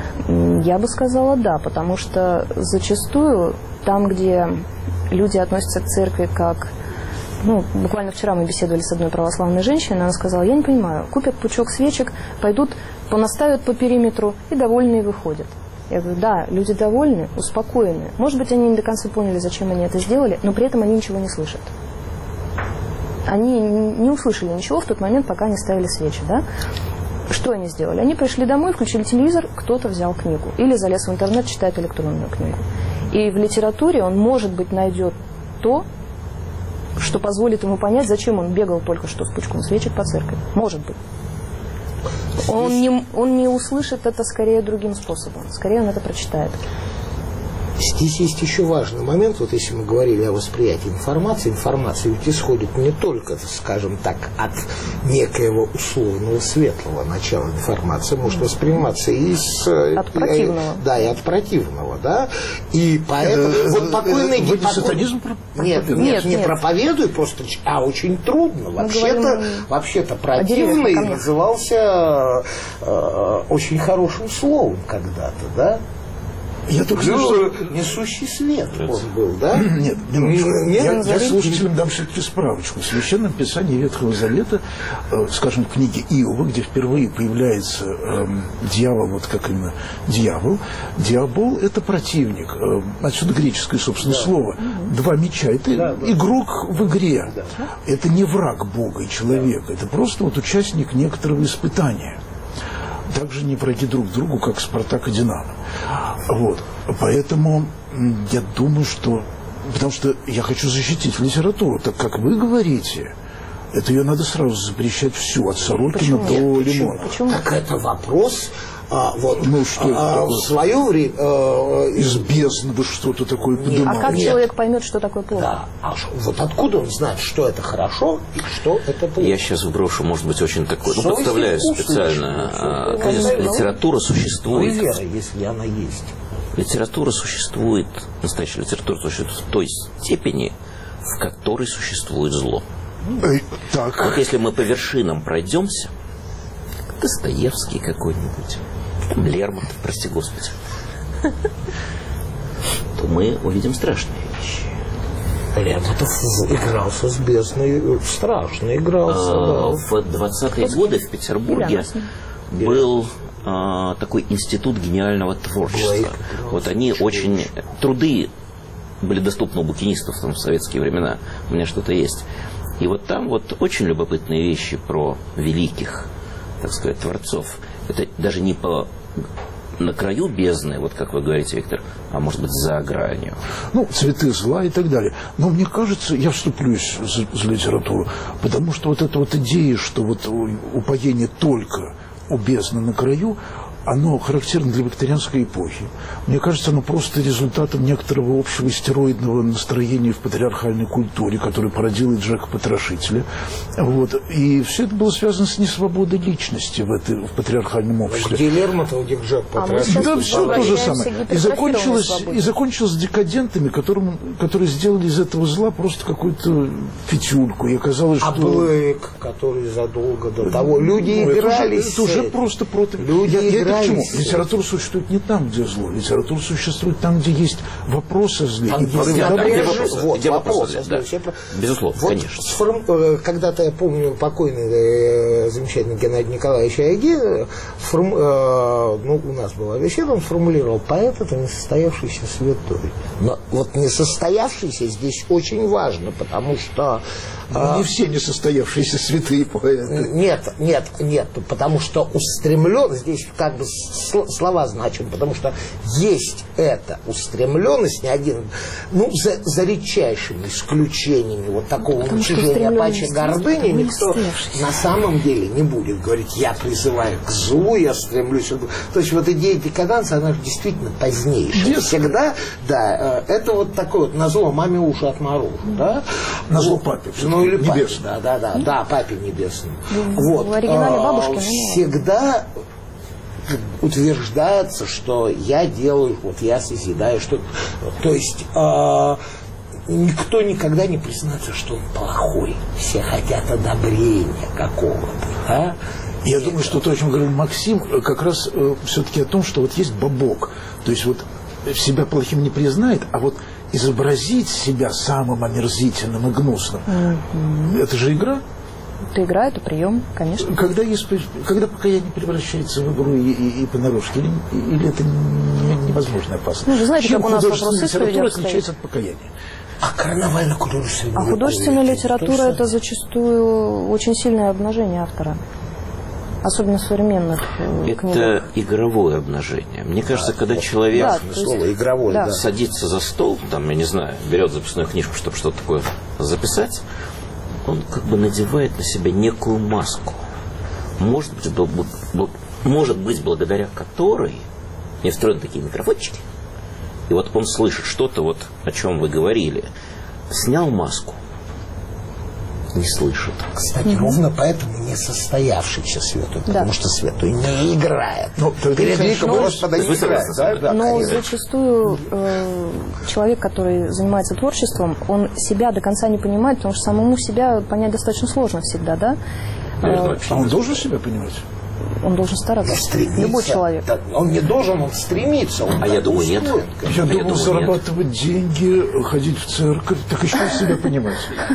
S3: Я бы сказала да, потому что зачастую там, где люди относятся к церкви как... Ну, буквально вчера мы беседовали с одной православной женщиной, она сказала, я не понимаю, купят пучок свечек, пойдут, понаставят по периметру и довольные выходят. Я говорю, да, люди довольны, успокоены. Может быть, они не до конца поняли, зачем они это сделали, но при этом они ничего не слышат. Они не услышали ничего в тот момент, пока они ставили свечи, да? Что они сделали? Они пришли домой, включили телевизор, кто-то взял книгу. Или залез в интернет, читает электронную книгу. И в литературе он, может быть, найдет то, что позволит ему понять, зачем он бегал только что с пучком свечек по церкви. Может быть. Он не, он не услышит это скорее другим способом. Скорее он это прочитает.
S4: Здесь есть еще важный момент, вот если мы говорили о восприятии информации, информация ведь исходит не только, скажем так, от некоего условного светлого начала. Информация может восприниматься и с...
S3: От противного.
S4: И, да, и от противного, да. И поэтому...
S1: Это,
S4: вот покойный
S1: вы не сатанизм
S4: нет, нет,
S3: нет,
S4: не
S3: нет.
S4: проповедую, просто, а очень трудно. Вообще-то,
S3: говорим
S4: вообще-то противный назывался э, очень хорошим словом когда-то, да.
S1: Я только
S4: ну,
S1: знаю,
S4: что... Несущий свет он был, да?
S1: Нет, минуточку.
S4: Нет,
S1: я,
S4: нет,
S1: я слушателям дам все-таки справочку. В Священном Писании Ветхого Завета, э, скажем, в книге Иова, где впервые появляется э, дьявол, вот как именно дьявол, диабол – это противник. Э, отсюда греческое, собственно, да. слово. Два меча – это да, да. игрок в игре. Да. Это не враг Бога и человека. Да. Это просто вот участник некоторого испытания. Также не враги друг другу, как Спартак и Динамо. Вот. Поэтому я думаю, что... Потому что я хочу защитить литературу. Так как вы говорите, Это ее надо сразу запрещать всю, от Сорокина до Лимона.
S3: Почему?
S4: Так это вопрос... А, вот,
S1: ну, что
S4: а, в свое время... Э,
S1: из бездны вы что-то такое придумали.
S3: А как
S4: Нет.
S3: человек поймет, что такое плохо?
S4: Да. А ш- вот откуда он знает, что это хорошо и что это плохо?
S2: Я сейчас вброшу, может быть, очень такой... Ну,
S4: Совесть
S2: подставляю
S4: и вкус
S2: специально. А,
S4: лучше.
S2: конечно,
S4: Ну,
S2: литература
S4: Ну,
S2: существует.
S4: вера, если она есть.
S2: Литература существует, настоящая литература существует в той степени, в которой существует зло.
S1: Эй, так.
S2: Вот если мы по вершинам пройдемся, Достоевский какой-нибудь, Лермонтов, прости господи, то мы увидим страшные вещи.
S4: Лермонтов игрался с бездной, страшно игрался.
S2: А,
S4: Да.
S2: в двадцатые годы в Петербурге был а, такой институт гениального творчества.
S4: Блейк.
S2: Вот они очень... Труды были доступны у букинистов там, в советские времена. У меня что-то есть. И вот там вот очень любопытные вещи про великих, так сказать, творцов. Это даже не по на краю бездны, вот как вы говорите, Виктор, а может быть за гранью.
S1: Ну, цветы зла и так далее. Но мне кажется, я вступлюсь за, за литературу, потому что вот эта вот идея, что вот упоение только у бездны на краю, оно характерно для викторианской эпохи. Мне кажется, оно просто результатом некоторого общего стероидного настроения в патриархальной культуре, которое породило Джека Потрошителя. Вот. И все это было связано с несвободой личности в, этой, в патриархальном обществе.
S4: Где Лермонтов, где Джек Потрошитель?
S1: Да, все то же самое. И закончилось, и закончилось декадентами, которым, которые сделали из этого зла просто какую-то фитюльку. И оказалось,
S4: А
S1: что...
S4: Блейк, который задолго до того... Люди
S1: Ну,
S4: игрались...
S1: Это уже, это уже просто против...
S4: Люди
S1: я, я это к чему?
S4: игрались.
S1: Литература существует не там, где зло. Литература существует там, где есть вопросы зле.
S4: Там
S1: И порывы
S4: есть
S1: добра.
S2: где
S4: прежде-
S2: вопросы?
S4: вот,
S2: Где вопросы,
S4: вопросы,
S2: да.
S4: все про-
S2: Безусловно,
S4: вот
S2: конечно.
S4: сформ- э, Когда-то я помню покойный э, замечательный Геннадий Николаевич Айги, э, сформ- э, ну, у нас была беседа, он сформулировал: поэт — это несостоявшийся святой. Но вот несостоявшийся здесь очень важно, потому что...
S1: Но
S4: э,
S1: не все несостоявшиеся святые поэты.
S4: Нет, нет, нет, потому что устремлен, здесь как бы сл- слова значим, потому что есть эта устремленность, не один, ну, за, за редчайшими исключениями вот такого
S3: Потому что
S4: уничижения пачи
S3: устремленность
S4: гордыни,
S3: есть,
S4: никто
S3: несостоявшийся.
S4: на самом деле не будет говорить: я призываю к злу, я стремлюсь. То есть вот идея декаданса, она же действительно позднейшая.
S1: Детская.
S4: Всегда, да, э, это вот такое вот назло маме уши отморожу, да?
S1: Назло
S4: Вот.
S1: папе,
S4: Ну или папе,
S1: небесному.
S4: да, да, да, да, папе небесному.
S3: В-
S4: Вот.
S3: в оригинале
S4: а,
S3: бабушки, ну,
S4: всегда утверждается, что я делаю, вот я созидаю что-то. То есть а, никто никогда не признается, что он плохой. Все хотят одобрения какого-то. Да?
S1: Я думаю, что то, о чем говорил Максим, как раз э, все-таки о том, что вот есть бабок. То есть вот себя плохим не признает, а вот изобразить себя самым омерзительным и гнусным. Mm-hmm. Это же игра.
S3: Это игра, это прием, конечно.
S1: Когда, есть, когда покаяние превращается в игру и, и, и понарошке, или, или это не, невозможно опасно?
S3: Ну, вы знаете,
S1: Чем
S3: как у нас
S1: художественная
S3: вопросы
S1: литература
S3: идет,
S1: отличается от покаяния?
S4: А карнавально-художественная
S3: А художественная литература — это зачастую очень сильное обнажение автора. Особенно в современных э, книгах.
S2: Это игровое обнажение. Мне кажется, когда человек
S3: Да, то есть-
S4: слово игровое,
S3: да.
S4: да.
S2: садится за стол, там, я не знаю, берет записную книжку, чтобы что-то такое записать, он как бы надевает на себя некую маску. Может быть, бл- бл- бл- может быть благодаря которой не встроены такие микрофончики, и вот он слышит что-то, вот, о чем вы говорили, снял маску, не слышит.
S4: Кстати, mm-hmm. ровно поэтому не состоявшийся святой, потому
S3: Да.
S4: что святой не играет.
S1: Ну,
S4: Перед ликом
S3: ну,
S4: Господа не
S2: вы
S4: играет. Да, да,
S3: Но
S4: конечно.
S3: зачастую э, человек, который занимается творчеством, он себя до конца не понимает, потому что самому себя понять достаточно сложно всегда, да?
S2: Наверное,
S3: Э,
S2: вообще
S1: А он
S2: не
S1: должен себя понимать?
S3: он должен стараться.
S4: Стремится.
S3: Любой человек.
S4: Да, он не должен, он стремится. Он
S2: А я
S4: так
S2: думаю, нет.
S4: устроен.
S1: Я
S2: Я
S1: думал,
S2: думаю,
S1: зарабатывать деньги, ходить в церковь, так еще и себя понимать.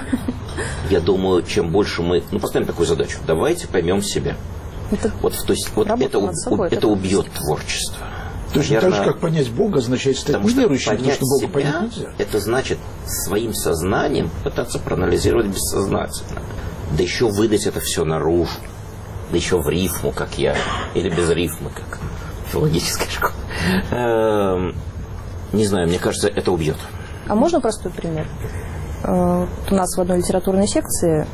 S2: Я думаю, чем больше мы... Ну, поставим такую задачу. Давайте поймем себя.
S3: Это
S2: Вот, то есть, вот
S3: работа
S2: это,
S3: над собой,
S2: это
S3: это
S2: убьет творчество.
S1: Точно
S2: Наверное,
S1: так же, как понять Бога, означает стать
S2: Потому что
S1: неверующим, потому
S2: понять
S1: что Бога
S2: себя,
S1: понять нельзя.
S2: это значит своим сознанием пытаться проанализировать бессознательно. Да еще выдать это все наружу. Да еще в рифму, как я. Или без рифмы, как филологическая школа. Эм, Не знаю, мне кажется, это убьет.
S3: А можно простой пример? у нас в одной литературной секции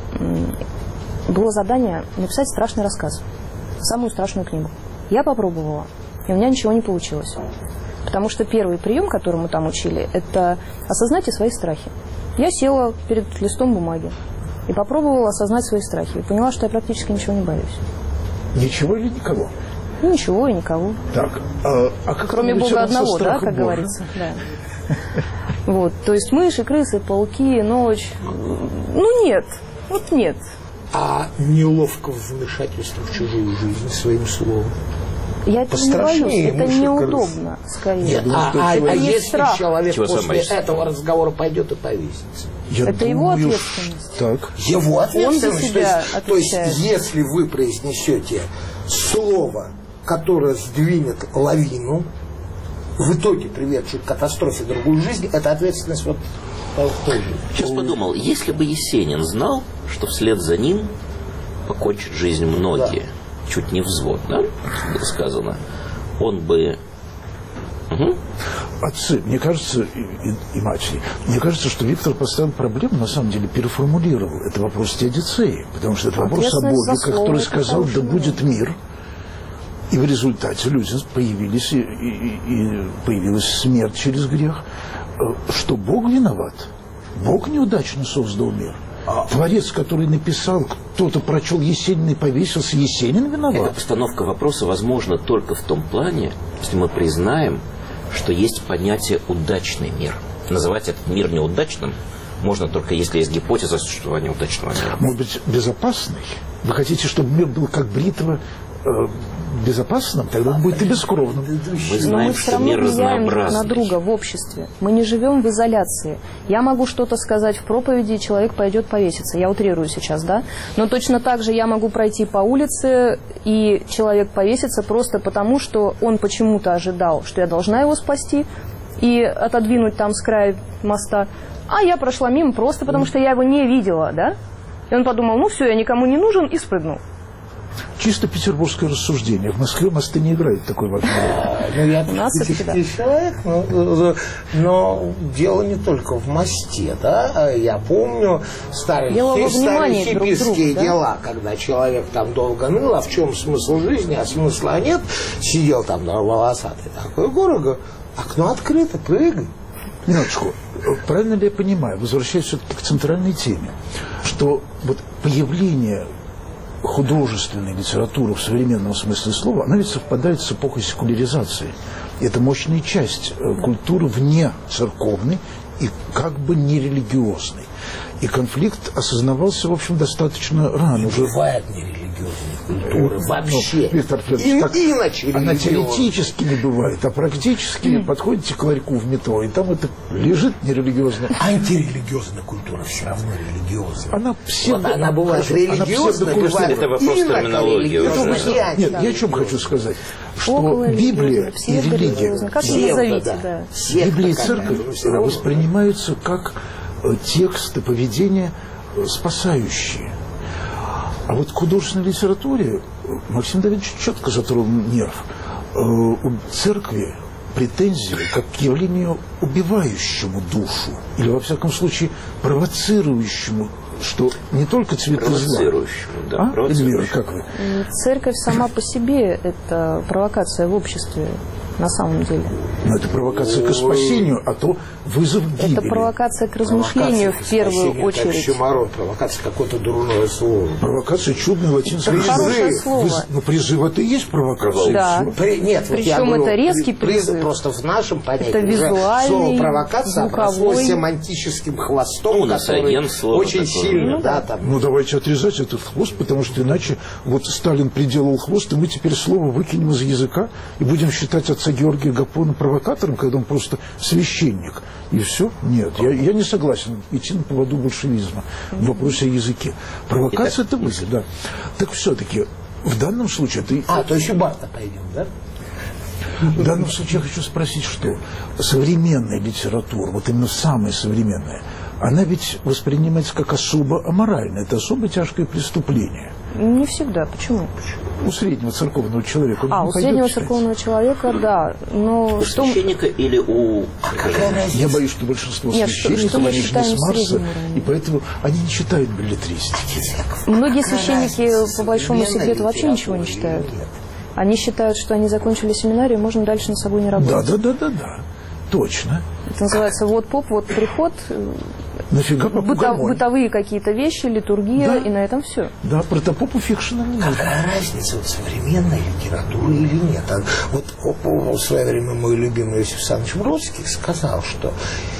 S3: было задание написать страшный рассказ, самую страшную книгу. Я попробовала, и у меня ничего не получилось. Потому что первый прием, который мы там учили, это осознайте свои страхи. Я села перед листом бумаги и попробовала осознать свои страхи. И поняла, что я практически ничего не боюсь.
S1: Ничего или никого?
S3: Ничего и никого.
S1: Так, а, а как
S3: кроме Бога одного, да, как Бога? Говорится. Да. Вот, то есть мыши, крысы, пауки, ночь. Ну нет, вот нет.
S4: А неловко вмешательство в чужую жизнь своим словом?
S3: Я этого не боюсь, это неудобно, скорее.
S4: Нет, а, а,
S3: это
S4: а
S3: не
S4: если
S3: страх.
S4: человек
S2: Чего
S4: после этого разговора пойдет и повесится?
S1: Я
S3: это
S1: думаю,
S3: его ответственность.
S1: Так.
S4: Его ответственность.
S3: Он за себя
S4: то, есть, то
S3: отвечает.
S4: есть, если вы произнесете слово, которое сдвинет лавину, в итоге приведшую к катастрофе другую жизнь, это ответственность вот тоже.
S2: Сейчас подумал, если бы Есенин знал, что вслед за ним покончит жизнь многие, да. чуть не взвод, да, было сказано, он бы... Угу.
S1: Отцы, мне кажется, и, и, и матери, мне кажется, что Виктор поставил проблему, на самом деле переформулировал. Это вопрос теодицеи, потому что это вопрос о Боге, который сказал, да будет мир. И в результате люди появились, и, и, и появилась смерть через грех. Что Бог виноват? Бог неудачно создал мир. А Творец, который написал, кто-то прочел Есенина и повесился, Есенин виноват?
S2: Эта постановка вопроса возможна только в том плане, если мы признаем, что есть понятие «удачный мир». Называть этот мир неудачным можно только если есть гипотеза существования удачного мира.
S1: Может быть, безопасный? Вы хотите, чтобы мир был как бритва, э, безопасным? Тогда он будет и бескровным.
S2: Мы знаем,
S3: Но мы все
S2: что
S3: равно
S2: мир
S3: влияем друг
S2: разнообразный.
S3: на друга в обществе. Мы не живем в изоляции. Я могу что-то сказать в проповеди, и человек пойдет повеситься. Я утрирую сейчас, да? Но точно так же я могу пройти по улице, и человек повесится просто потому, что он почему-то ожидал, что я должна его спасти и отодвинуть там с края моста. А я прошла мимо просто потому, что я его не видела, да? И он подумал, ну все, я никому не нужен, и спрыгнул.
S1: Чисто петербургское рассуждение. В Москве мосты не играют такой важной роли.
S4: Ну, я
S3: пятидесятилетний
S4: человек, но, но дело не только в мосте, да. Я помню старые, старые хиппийские да? дела, когда человек там долго ныл, а в чем смысл жизни, а смысла нет, сидел там на волосатый такой город, окно открыто, прыгай.
S1: Минуточку. Правильно ли я понимаю, возвращаясь все-таки к центральной теме, что вот появление художественной литературы в современном смысле слова, она ведь совпадает с эпохой секуляризации. И это мощная часть культуры вне церковной и как бы нерелигиозной. И конфликт осознавался, в общем, достаточно рано. Уже
S4: бывает нерелигиозной культуры вообще.
S1: Ну, Виктор Федорович, так,
S4: иначе
S1: она теоретически не бывает, а практически mm. подходите к ларьку в метро, и там это лежит нерелигиозно.
S4: Антирелигиозная культура все равно религиозная.
S1: Она псевдо...
S4: Вот она бывает хорошо, религиозная, она бывает
S2: это вопрос терминологии.
S1: Нет, я о чем хочу сказать. Что Библия и религия,
S3: как вы назовите, да.
S1: Библия и церковь воспринимаются как тексты поведения спасающие. А вот в художественной литературе Максим Давидович четко затронул нерв. У церкви претензии как к явлению убивающему душу, или, во всяком случае, провоцирующему, что не только цветы зла.
S2: Да,
S1: а? Эльвира, как вы?
S3: Церковь сама по себе – это провокация в обществе. На самом деле.
S1: Но это провокация к спасению, а то вызов к гибели.
S3: Это провокация к размышлению в первую очередь.
S4: Это еще провокация какое-то дурное слово.
S1: Провокация чудное латинское.
S3: Это хорошее слово.
S1: Вы, ну, призыв это и есть провокация.
S3: Да.
S4: При, нет,
S3: причем
S4: вот
S3: это резкий призыв.
S4: призыв. Просто в нашем понятии.
S3: Это визуальный,
S4: слово провокация
S3: звуковой.
S4: Семантическим хвостом,
S2: ну, у нас один слово
S4: очень
S2: такое.
S4: сильно.
S3: Ну,
S4: да,
S3: да.
S4: там.
S1: Ну давайте отрезать этот хвост, потому что иначе вот Сталин приделал хвост, и мы теперь слово выкинем из языка и будем считать отца Георгия Гапона провокатором, когда он просто священник. И все? Нет, я, я не согласен идти на поводу большевизма в вопросе о языке. Провокация это вызов, да. Так все-таки в данном случае... Ты...
S4: А, то еще Барта пойдем, да?
S1: В данном случае я хочу спросить, что современная литература, вот именно самая современная, она ведь воспринимается как особо аморальная. Это особо тяжкое преступление.
S3: Не всегда. Почему?
S1: У среднего церковного человека.
S3: А, у среднего читать. церковного человека, да. Но
S2: у
S3: что...
S2: священника или у...
S1: Я боюсь, что большинство
S3: Нет,
S1: священников,
S3: что, что
S1: они же не с Марса, и поэтому они не читают беллетристики.
S3: Многие священники, по большому секрету, вообще ничего не читают. Они считают, что они закончили семинарию, можно дальше на собой не работать.
S1: Да, да, да, да, да. Точно.
S3: Это называется вот поп, вот приход.
S1: Нафига
S3: Быто, бытовые какие-то вещи, литургия, да. И на этом все.
S1: Да, протопопу фикшена не нужно.
S4: Какая разница, вот современная литература или нет? А вот в свое время мой любимый Иосиф Александрович Бродский сказал, что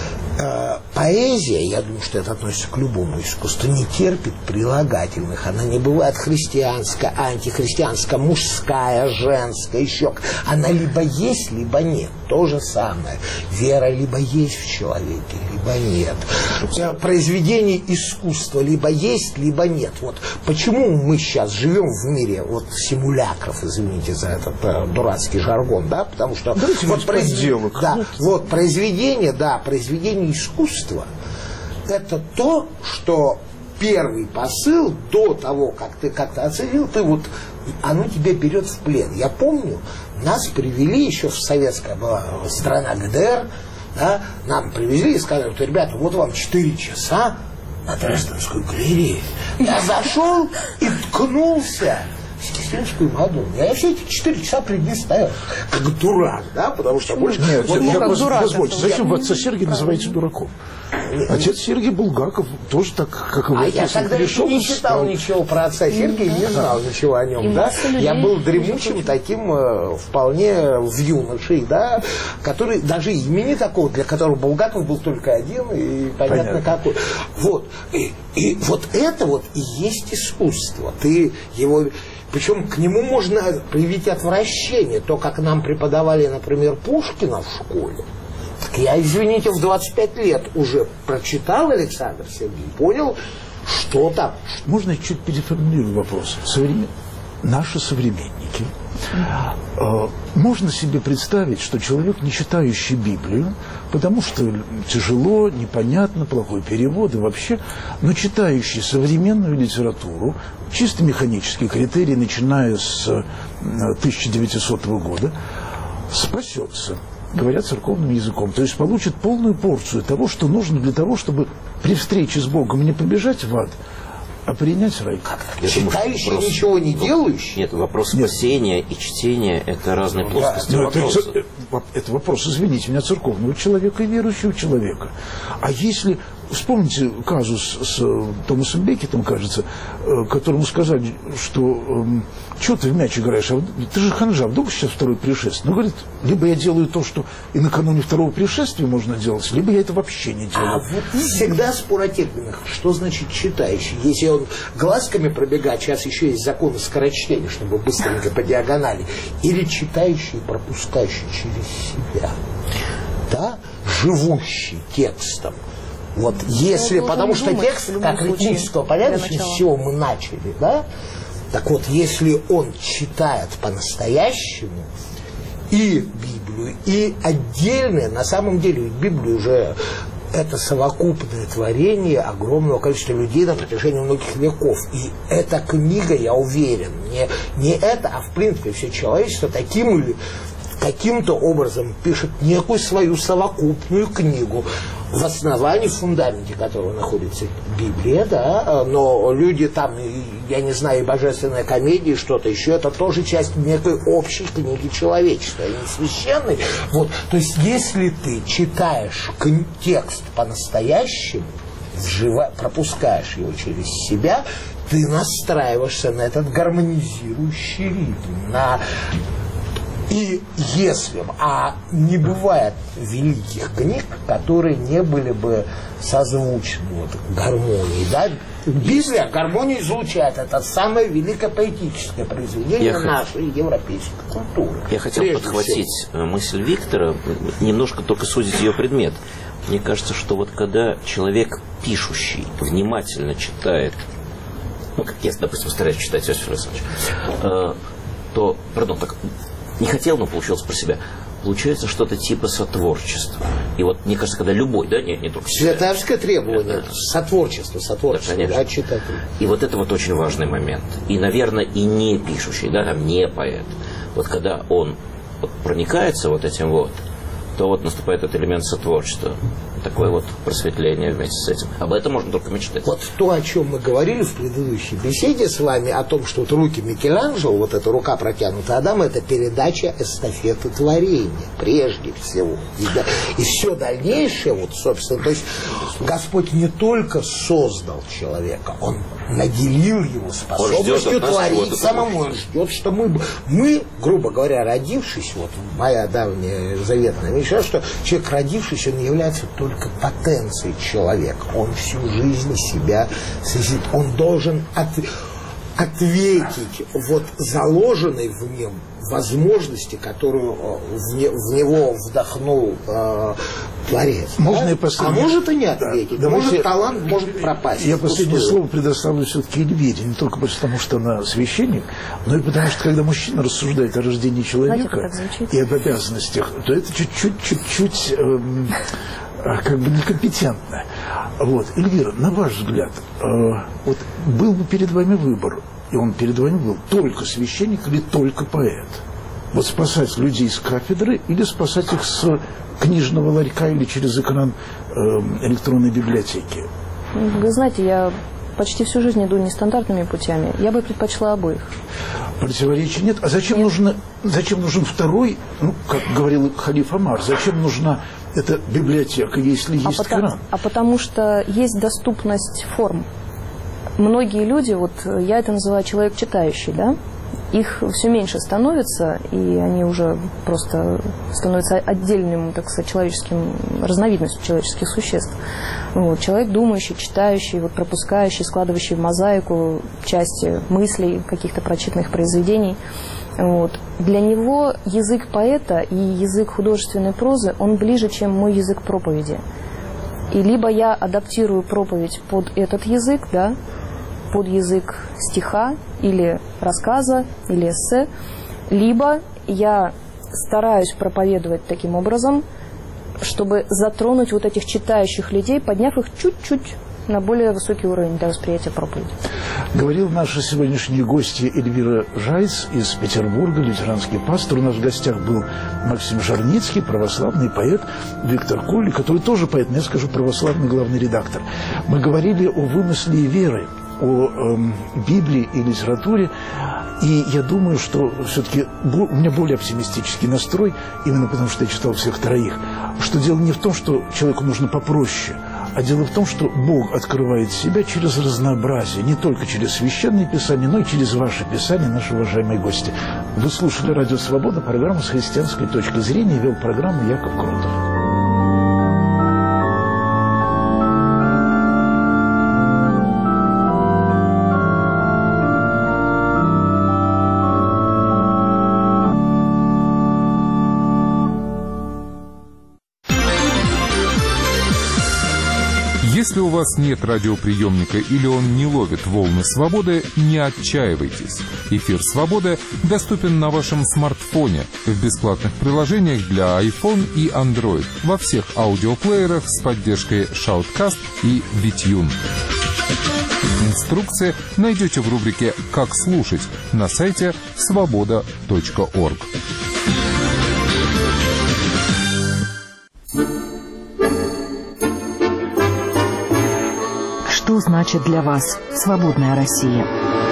S4: э, поэзия, я думаю, что это относится к любому искусству, не терпит прилагательных. Она не бывает христианская, антихристианская, мужская, женская, еще. Она либо есть, либо нет. То же самое. Вера либо есть в человеке, либо нет. Произведение искусства либо есть, либо нет. Вот почему мы сейчас живем в мире вот симулякров, извините за этот э, дурацкий жаргон, да, потому что вот, произвед... да, вот произведение, да, произведение искусства это то, что первый посыл до того, как ты как-то оценил, ты вот оно тебя берет в плен. Я помню, нас привели еще в советская была страна ГДР, да, нам привезли и сказали, что, ребята, вот вам четыре часа на Дрезденскую галерею. Я зашел и ткнулся в Системскую Мадонну. Я все эти четыре часа перед ней стоял, как дурак, да, потому что больше...
S1: Нет,
S4: вот,
S1: я
S4: ну,
S1: позвольте, зачем вы отца Сергия называете дураком? Отец Сергий Булгаков тоже так, как и вы.
S4: А я тогда еще не читал ничего про отца Сергия, не знал ничего о нем, да. Я был дремучим таким э, вполне в юношей, да, который даже имени такого, для которого Булгаков был только один, и понятно, понятно. какой. Вот. И, и вот это вот и есть искусство. Ты его... Причем к нему можно проявить отвращение. То, как нам преподавали, например, Пушкина в школе. Так я, извините, в двадцать пять лет уже прочитал Александр Сергей, понял, что там.
S1: Можно я чуть переформулирую вопрос? Современ... Наши современники. Э, можно себе представить, что человек, не читающий Библию, потому что тяжело, непонятно, плохой перевод и вообще, но читающий современную литературу, чисто механические критерии, начиная с тысяча девятисотого года, спасется, говоря церковным языком. То есть получит полную порцию того, что нужно для того, чтобы при встрече с Богом не побежать в ад, а принять рай.
S4: Читающий, вопрос... ничего не делающий?
S2: Нет, вопрос спасения и чтения – это разные да. плоскости
S1: Но
S2: вопроса.
S1: Это, это вопрос, извините меня, церковного человека и верующего человека. А если... Вспомните казус с Томасом Беккетом, кажется, которому сказали, что что ты в мяч играешь, а ты же ханжа, вдруг сейчас второе пришествие. Ну, говорит, либо я делаю то, что и накануне второго пришествия можно делать, либо я это вообще не делаю.
S4: А вот всегда спор о терминах. Что значит читающий? Если он глазками пробегает, сейчас еще есть законы скорочтения, чтобы быстренько по диагонали. Или читающий и пропускающий через себя. Да? Живущий текстом. Вот если, потому что думать, текст, как ритмического порядка, с чего мы начали, да? Так вот, если он читает по-настоящему и Библию, и отдельное, на самом деле, Библию уже это совокупное творение огромного количества людей на протяжении многих веков. И эта книга, я уверен, не, не это, а в принципе все человечество таким или каким-то образом пишет некую свою совокупную книгу, в основании, в фундаменте которого находится Библия, да, но люди там, я не знаю, и божественная комедия, и что-то еще, это тоже часть некой общей книги человечества, не священной. Вот, то есть, если ты читаешь текст по-настоящему, вжива, пропускаешь его через себя, ты настраиваешься на этот гармонизирующий ритм, на... И если бы, а не бывает великих книг, которые не были бы созвучны вот, гармонии, да? Библия гармонию излучает. Это самое великое поэтическое произведение я нашей хот... европейской культуры.
S2: Я хотел Прежде подхватить всего. мысль Виктора, немножко только сузить ее предмет. Мне кажется, что вот когда человек пишущий внимательно читает, ну, как я, допустим, стараюсь читать Иосиф Александрович, э, то, пардон, так... Не хотел, но получилось про себя. получается что-то типа сотворчества. И вот, мне кажется, когда любой, да, не, не только...
S4: Святарское требование, да. сотворчество, сотворчество,
S2: да,
S4: да, читатель.
S2: И вот это вот очень важный момент. И, наверное, и не пишущий, да, там, не поэт. Вот когда он вот проникается вот этим вот, то вот наступает этот элемент сотворчества. Такое вот просветление вместе с этим. Об этом можно только мечтать.
S4: Вот то, о чем мы говорили в предыдущей беседе с вами, о том, что вот руки Микеланджело, вот эта рука протянутая Адама, это передача эстафеты творения, прежде всего. И, да, и все дальнейшее, вот, собственно, то есть Господь не только создал человека, Он наделил его способностью творить самому. Он ждет, что мы, мы, грубо говоря, родившись, вот моя давняя заветная мечта, что человек, родившись, он является только только потенцией человека. Он всю жизнь себя созидает. Он должен от, ответить вот заложенной в нем возможности, которую в, не, в него вдохнул э, Творец.
S1: Можно
S4: да?
S1: я последний...
S4: А может и не ответить. Да. Может, Давайте... талант может пропасть.
S1: Я последнее слово предоставлю все-таки Эльвире. Не только потому, что она священник, но и потому, что когда мужчина рассуждает о рождении человека и об обязанностях, то это чуть-чуть, чуть-чуть эм, как бы некомпетентно. Вот. Эльвира, на ваш взгляд, э, вот был бы перед вами выбор, и он перед вами был, только священник или только поэт? Вот спасать людей с кафедры или спасать их с книжного ларька или через экран э, электронной библиотеки?
S3: Вы знаете, я почти всю жизнь иду нестандартными путями. Я бы предпочла обоих.
S1: Противоречий нет. А зачем,
S3: нет.
S1: Нужно, зачем нужен второй, ну, как говорил халиф Омар, зачем нужна эта библиотека, если есть
S3: а потому,
S1: экран?
S3: А потому что есть доступность форм. Многие люди, вот я это называю человек читающий, да, их все меньше становится, и они уже просто становятся отдельным, так сказать, человеческим, разновидностью человеческих существ. Вот. Человек думающий, читающий, вот, пропускающий, складывающий в мозаику части мыслей, каких-то прочитанных произведений. Вот. Для него язык поэта и язык художественной прозы, он ближе, чем мой язык проповеди. И либо я адаптирую проповедь под этот язык, да, под язык стиха или рассказа, или эссе, либо я стараюсь проповедовать таким образом, чтобы затронуть вот этих читающих людей, подняв их чуть-чуть на более высокий уровень для восприятия проповеди.
S1: Говорил наша сегодняшняя гостья Эльвира Жайц из Петербурга, лютеранский пастор. У нас в гостях был Максим Жарницкий, православный поэт, Виктор Колли, который тоже поэт, но я скажу, православный главный редактор. Мы говорили о вымысле веры, о э, Библии и литературе, и я думаю, что все-таки у меня более оптимистический настрой, именно потому что я читал всех троих, что дело не в том, что человеку нужно попроще, а дело в том, что Бог открывает себя через разнообразие, не только через священные писания, но и через ваши писания, наши уважаемые гости. Вы слушали «Радио Свобода», программу «С христианской точки зрения», вел программу Яков Кротов.
S5: Если у вас нет радиоприемника или он не ловит волны свободы, не отчаивайтесь. Эфир «Свобода» доступен на вашем смартфоне в бесплатных приложениях для iPhone и Android во всех аудиоплеерах с поддержкой Shoutcast и Витюн. Инструкции найдете в рубрике «Как слушать» на сайте свобода точка орг.
S6: Что значит для вас свободная Россия?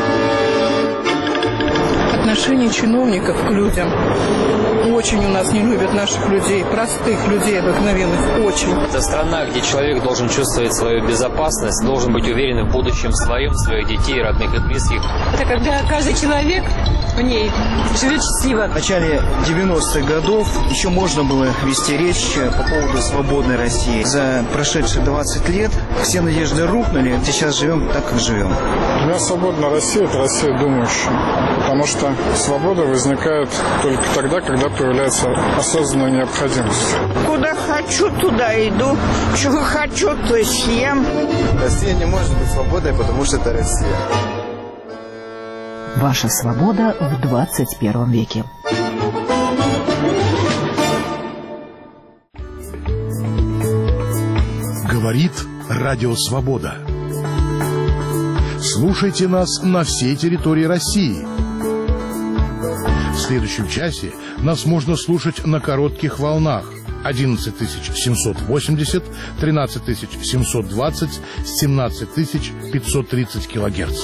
S7: Отношение чиновников к людям. Очень у нас не любят наших людей, простых людей обыкновенных, очень.
S8: Это страна, где человек должен чувствовать свою безопасность, должен быть уверен в будущем своем, своих детей, родных и близких.
S9: Это когда каждый человек в ней живет счастливо.
S10: В начале девяностых годов еще можно было вести речь по поводу свободной России. За прошедшие двадцать лет все надежды рухнули, сейчас живем так, как живем.
S11: Для свободной России это Россия думающая, потому что свобода возникает только тогда, когда появляется осознанная необходимость.
S12: Куда хочу, туда иду. Чего хочу, то и съем.
S13: Россия не может быть свободной, потому что это Россия.
S6: Ваша свобода в двадцать первом веке.
S14: Говорит Радио Свобода. Слушайте нас на всей территории России. В следующем часе нас можно слушать на коротких волнах одиннадцать тысяч семьсот восемьдесят, тринадцать тысяч семьсот двадцать, семнадцать тысяч пятьсот тридцать килогерц.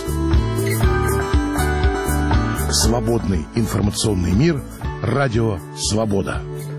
S14: Свободный информационный мир. Радио Свобода.